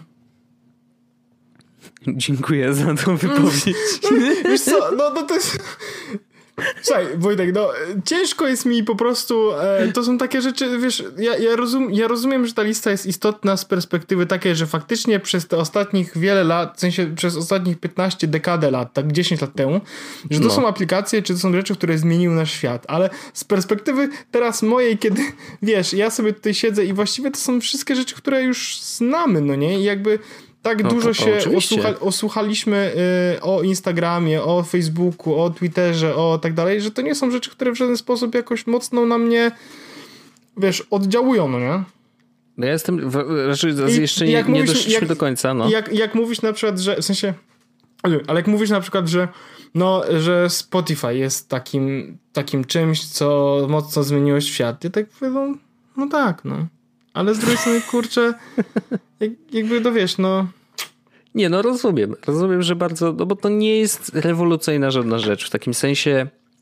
Dziękuję za tą wypowiedź. No, wiesz co, no, no to jest... Słuchaj, Wojtek, no ciężko jest mi po prostu, e, to są takie rzeczy, wiesz, ja, ja, rozum, ja rozumiem, że ta lista jest istotna z perspektywy takiej, że faktycznie przez te ostatnich wiele lat, w sensie przez ostatnich piętnaście dekadę lat, tak dziesięć lat temu, że to no. są aplikacje, czy to są rzeczy, które zmieniły nasz świat, ale z perspektywy teraz mojej, kiedy, wiesz, ja sobie tutaj siedzę i właściwie to są wszystkie rzeczy, które już znamy, no nie, i jakby... Tak no, dużo to, to się osłucha, osłuchaliśmy y, o Instagramie, o Facebooku, o Twitterze, o tak dalej, że to nie są rzeczy, które w żaden sposób jakoś mocno na mnie, wiesz, oddziałują, no nie? No ja jestem, raczej jeszcze nie, nie doszliśmy jak, do końca, no. Jak, jak mówisz na przykład, że, w sensie, ale jak mówisz na przykład, że no, że Spotify jest takim, takim czymś, co mocno zmieniło świat, ja tak no, no tak, no. Ale z drugiej strony, kurczę, jak, jakby, no wiesz, no... Nie, no rozumiem. Rozumiem, że bardzo... No bo to nie jest rewolucyjna żadna rzecz. W takim sensie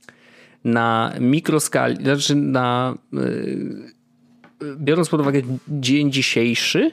na mikroskali, znaczy na... Yy, biorąc pod uwagę dzień dzisiejszy,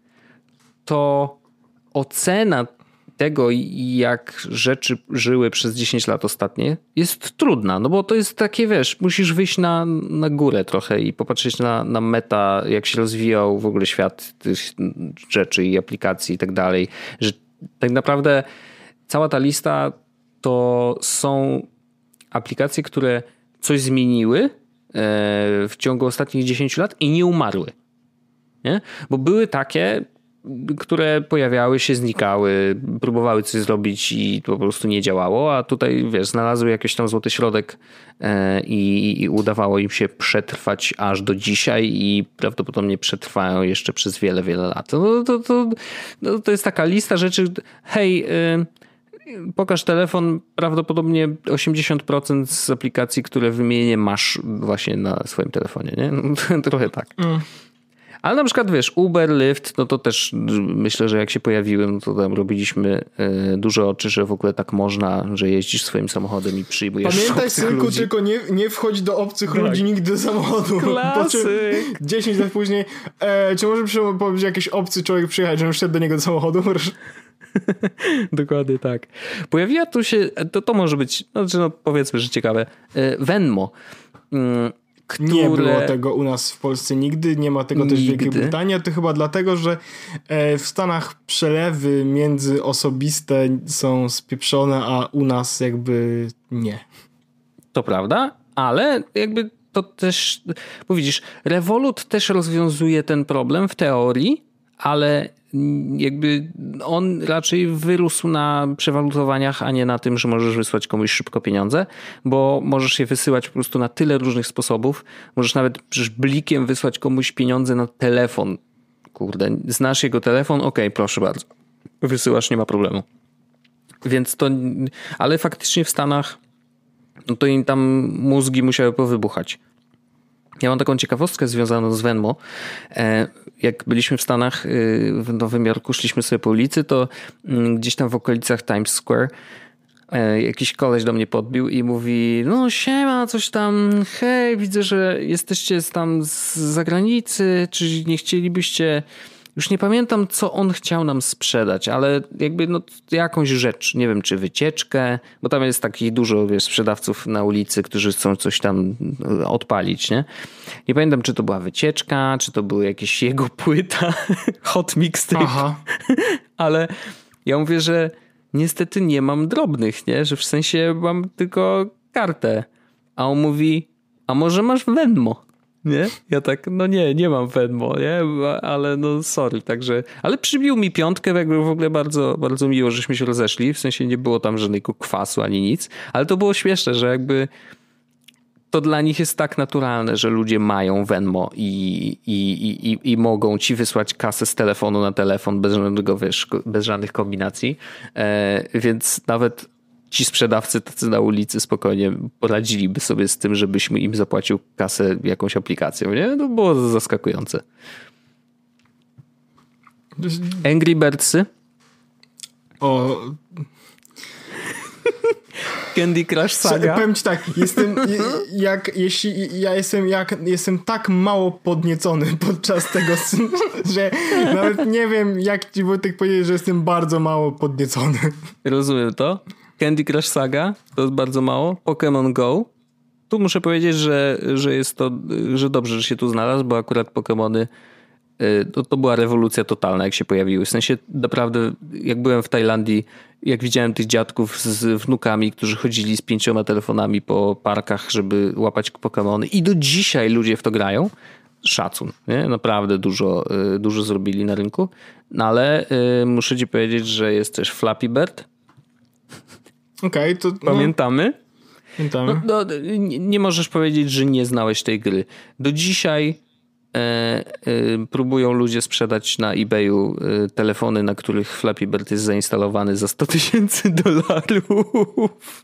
to ocena tego, jak rzeczy żyły przez dziesięć lat ostatnie, jest trudna, no bo to jest takie, wiesz, musisz wyjść na, na górę trochę i popatrzeć na, na meta, jak się rozwijał w ogóle świat tych rzeczy i aplikacji i tak dalej, że tak naprawdę cała ta lista to są aplikacje, które coś zmieniły w ciągu ostatnich dziesięciu lat i nie umarły. Nie? Bo były takie, które pojawiały się, znikały, próbowały coś zrobić i to po prostu nie działało, a tutaj, wiesz, znalazły jakiś tam złoty środek i, i udawało im się przetrwać aż do dzisiaj i prawdopodobnie przetrwają jeszcze przez wiele, wiele lat. No, to, to, to, to jest taka lista rzeczy, hej, yy, pokaż telefon, prawdopodobnie osiemdziesiąt procent z aplikacji, które wymienię, masz właśnie na swoim telefonie, nie? No, trochę tak. Mm. Ale na przykład, wiesz, Uber, Lyft, no to też myślę, że jak się pojawiły, no to tam robiliśmy y, duże oczy, że w ogóle tak można, że jeździsz swoim samochodem i przyjmujesz Pamiętaj, synku, ludzi. Tylko nie, nie wchodź do obcych tak. ludzi nigdy do samochodu. Klasyk. dziesięć lat później, e, czy może powiedzieć jakiś obcy człowiek przyjechać, żebym szedł do niego do samochodu? Dokładnie tak. Pojawiła tu się, to, to może być, znaczy no powiedzmy, że ciekawe, Venmo. Które... Nie było tego u nas w Polsce nigdy, nie ma tego nigdy. Też w Wielkiej Brytanii, to chyba dlatego, że w Stanach przelewy międzyosobiste są spieprzone, a u nas jakby nie. To prawda, ale jakby to też, bo widzisz, Revolut też rozwiązuje ten problem w teorii, ale jakby on raczej wyrósł na przewalutowaniach, a nie na tym, że możesz wysłać komuś szybko pieniądze, bo możesz je wysyłać po prostu na tyle różnych sposobów. Możesz nawet przecież blikiem wysłać komuś pieniądze na telefon. Kurde, znasz jego telefon? Okej, okay, proszę bardzo. Wysyłasz, nie ma problemu. Więc to, ale faktycznie w Stanach no to im tam mózgi musiały powybuchać. Ja mam taką ciekawostkę związaną z Venmo. Jak byliśmy w Stanach, w Nowym Jorku, szliśmy sobie po ulicy, to gdzieś tam w okolicach Times Square jakiś koleś do mnie podbił i mówi, no siema, coś tam, hej, widzę, że jesteście tam z zagranicy, czy nie chcielibyście... Już nie pamiętam, co on chciał nam sprzedać, ale jakby no jakąś rzecz, nie wiem, czy wycieczkę, bo tam jest takich dużo, wiesz, sprzedawców na ulicy, którzy chcą coś tam odpalić, nie? Nie pamiętam, czy to była wycieczka, czy to były jakieś jego płyta, hot mixtape. Aha. Ale ja mówię, że niestety nie mam drobnych, nie? Że w sensie mam tylko kartę. A on mówi, a może masz Venmo? Nie? Ja tak, no nie, nie mam Venmo, nie? Ale no sorry, także... Ale przybił mi piątkę, jakby w ogóle bardzo, bardzo miło, żeśmy się rozeszli. W sensie nie było tam żadnego kwasu ani nic. Ale to było śmieszne, że jakby to dla nich jest tak naturalne, że ludzie mają Venmo i, i, i, i mogą ci wysłać kasę z telefonu na telefon bez żadnego, wiesz, bez żadnych kombinacji. E, więc nawet ci sprzedawcy tacy na ulicy spokojnie poradziliby sobie z tym, żebyś im zapłacił kasę jakąś aplikacją, nie? To było zaskakujące. Angry Birdsy? O... Candy Crush Saga? Powiem ci tak, jestem, jak, jeśli ja jestem, jak, jestem tak mało podniecony podczas tego, że nawet nie wiem, jak ci Wojtek powiedzieć, że jestem bardzo mało podniecony. Rozumiem to. Candy Crush Saga, to jest bardzo mało. Pokémon Go. Tu muszę powiedzieć, że, że jest to, że dobrze, że się tu znalazł, bo akurat Pokémony to, to była rewolucja totalna, jak się pojawiły. W sensie naprawdę, jak byłem w Tajlandii, jak widziałem tych dziadków z wnukami, którzy chodzili z pięcioma telefonami po parkach, żeby łapać Pokémony i do dzisiaj ludzie w to grają. Szacun, nie? Naprawdę dużo, dużo zrobili na rynku. No ale y, muszę ci powiedzieć, że jest też Flappy Bird. Okej, okay, to... Pamiętamy? Pamiętamy. No, no, nie, nie możesz powiedzieć, że nie znałeś tej gry. Do dzisiaj e, e, próbują ludzie sprzedać na eBayu e, telefony, na których Flappy Bird jest zainstalowany za sto tysięcy dolarów.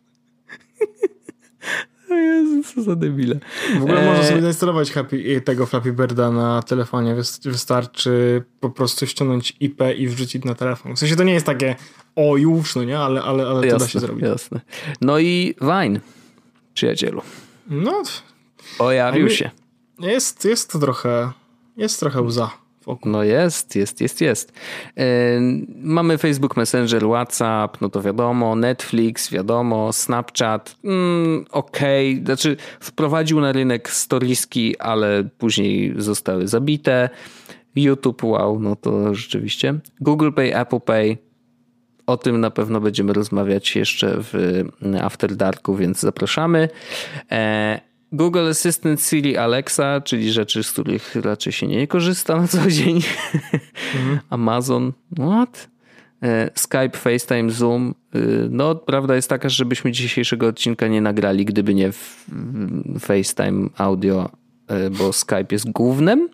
O Jezu, co za debile. W ogóle e... można sobie zainstalować happy, tego Flappy Birda na telefonie. Wystarczy po prostu ściągnąć I P i wrzucić na telefon. W sensie to nie jest takie o już, no nie? Ale, ale, ale jasne, to da się zrobić. Jasne. No i Vine, przyjacielu. No. Pojawił się. Jest, jest to trochę, jest trochę łza. No jest, jest, jest, jest. Yy, mamy Facebook Messenger, WhatsApp, no to wiadomo, Netflix, wiadomo, Snapchat, mm, okej, okay. Znaczy wprowadził na rynek storieski, ale później zostały zabite. YouTube, wow, no to rzeczywiście. Google Pay, Apple Pay, o tym na pewno będziemy rozmawiać jeszcze w After Darku, więc zapraszamy. Yy, Google Assistant, Siri, Alexa, czyli rzeczy, z których raczej się nie korzysta na co dzień. Mhm. Amazon, what? Skype, FaceTime, Zoom. No, prawda jest taka, żebyśmy dzisiejszego odcinka nie nagrali, gdyby nie FaceTime audio, bo Skype jest głównym.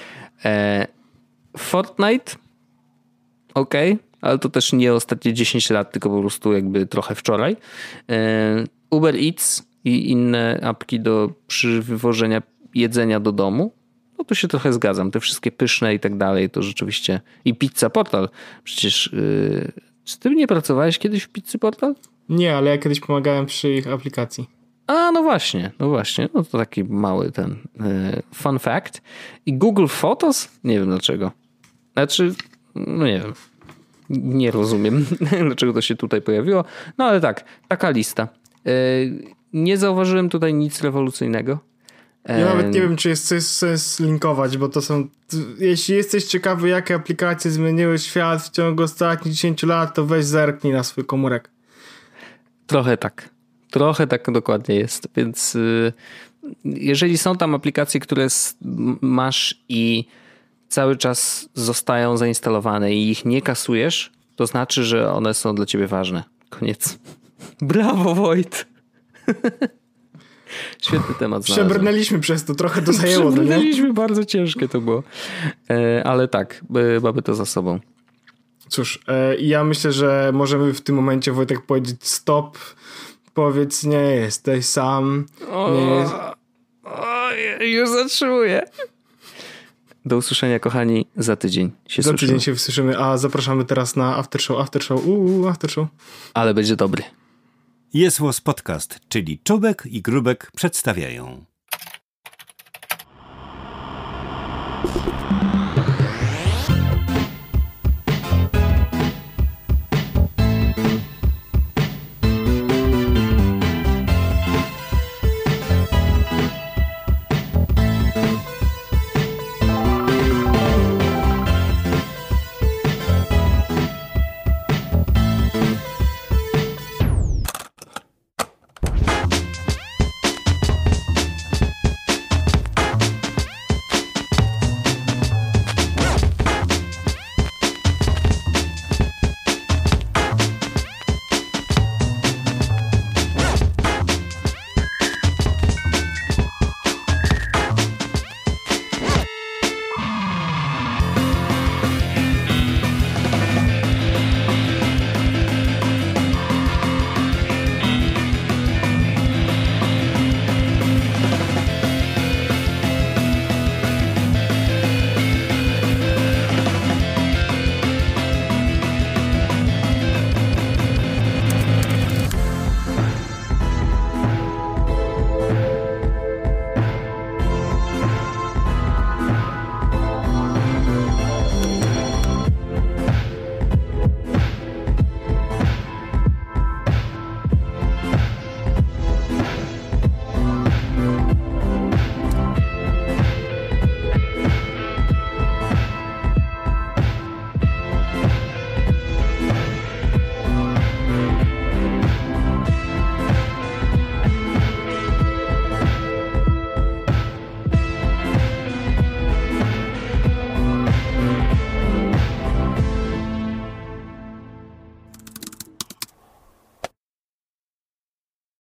Fortnite, ok, ale to też nie ostatnie dziesięć lat, tylko po prostu jakby trochę wczoraj. Uber Eats i inne apki do przywożenia jedzenia do domu, no to się trochę zgadzam. Te wszystkie pyszne i tak dalej, to rzeczywiście... I Pizza Portal. Przecież yy... czy ty nie pracowałeś kiedyś w Pizzy Portal? Nie, ale ja kiedyś pomagałem przy ich aplikacji. A, no właśnie, no właśnie. No to taki mały ten yy, fun fact. I Google Photos? Nie wiem dlaczego. Znaczy, no nie wiem. Nie rozumiem, dlaczego to się tutaj pojawiło. No ale tak, taka lista. Yy, Nie zauważyłem tutaj nic rewolucyjnego. Ja nawet nie wiem, czy jest coś sens linkować, bo to są... Jeśli jesteś ciekawy, jakie aplikacje zmieniły świat w ciągu ostatnich dziesięciu lat, to weź zerknij na swój komórek. Trochę tak. Trochę tak dokładnie jest. Więc jeżeli są tam aplikacje, które masz i cały czas zostają zainstalowane i ich nie kasujesz, to znaczy, że one są dla ciebie ważne. Koniec. Brawo, Wojt. Świetny temat znalazłem. Przebrnęliśmy przez to, trochę to zajęło. Przebrnęliśmy, nie? Bardzo ciężkie to było. E, ale tak, mamy to za sobą. Cóż, e, ja myślę, że możemy w tym momencie, Wojtek, powiedzieć stop. Powiedz, nie jesteś sam. O, nie jest... Ojej. Już zatrzymuję. Do usłyszenia, kochani, za tydzień się Za słyszymy. tydzień się słyszymy, a zapraszamy teraz na after show, after show, uuu, after show. Ale będzie dobry. Jest Łos Podcast, czyli Czubek i Grubek przedstawiają.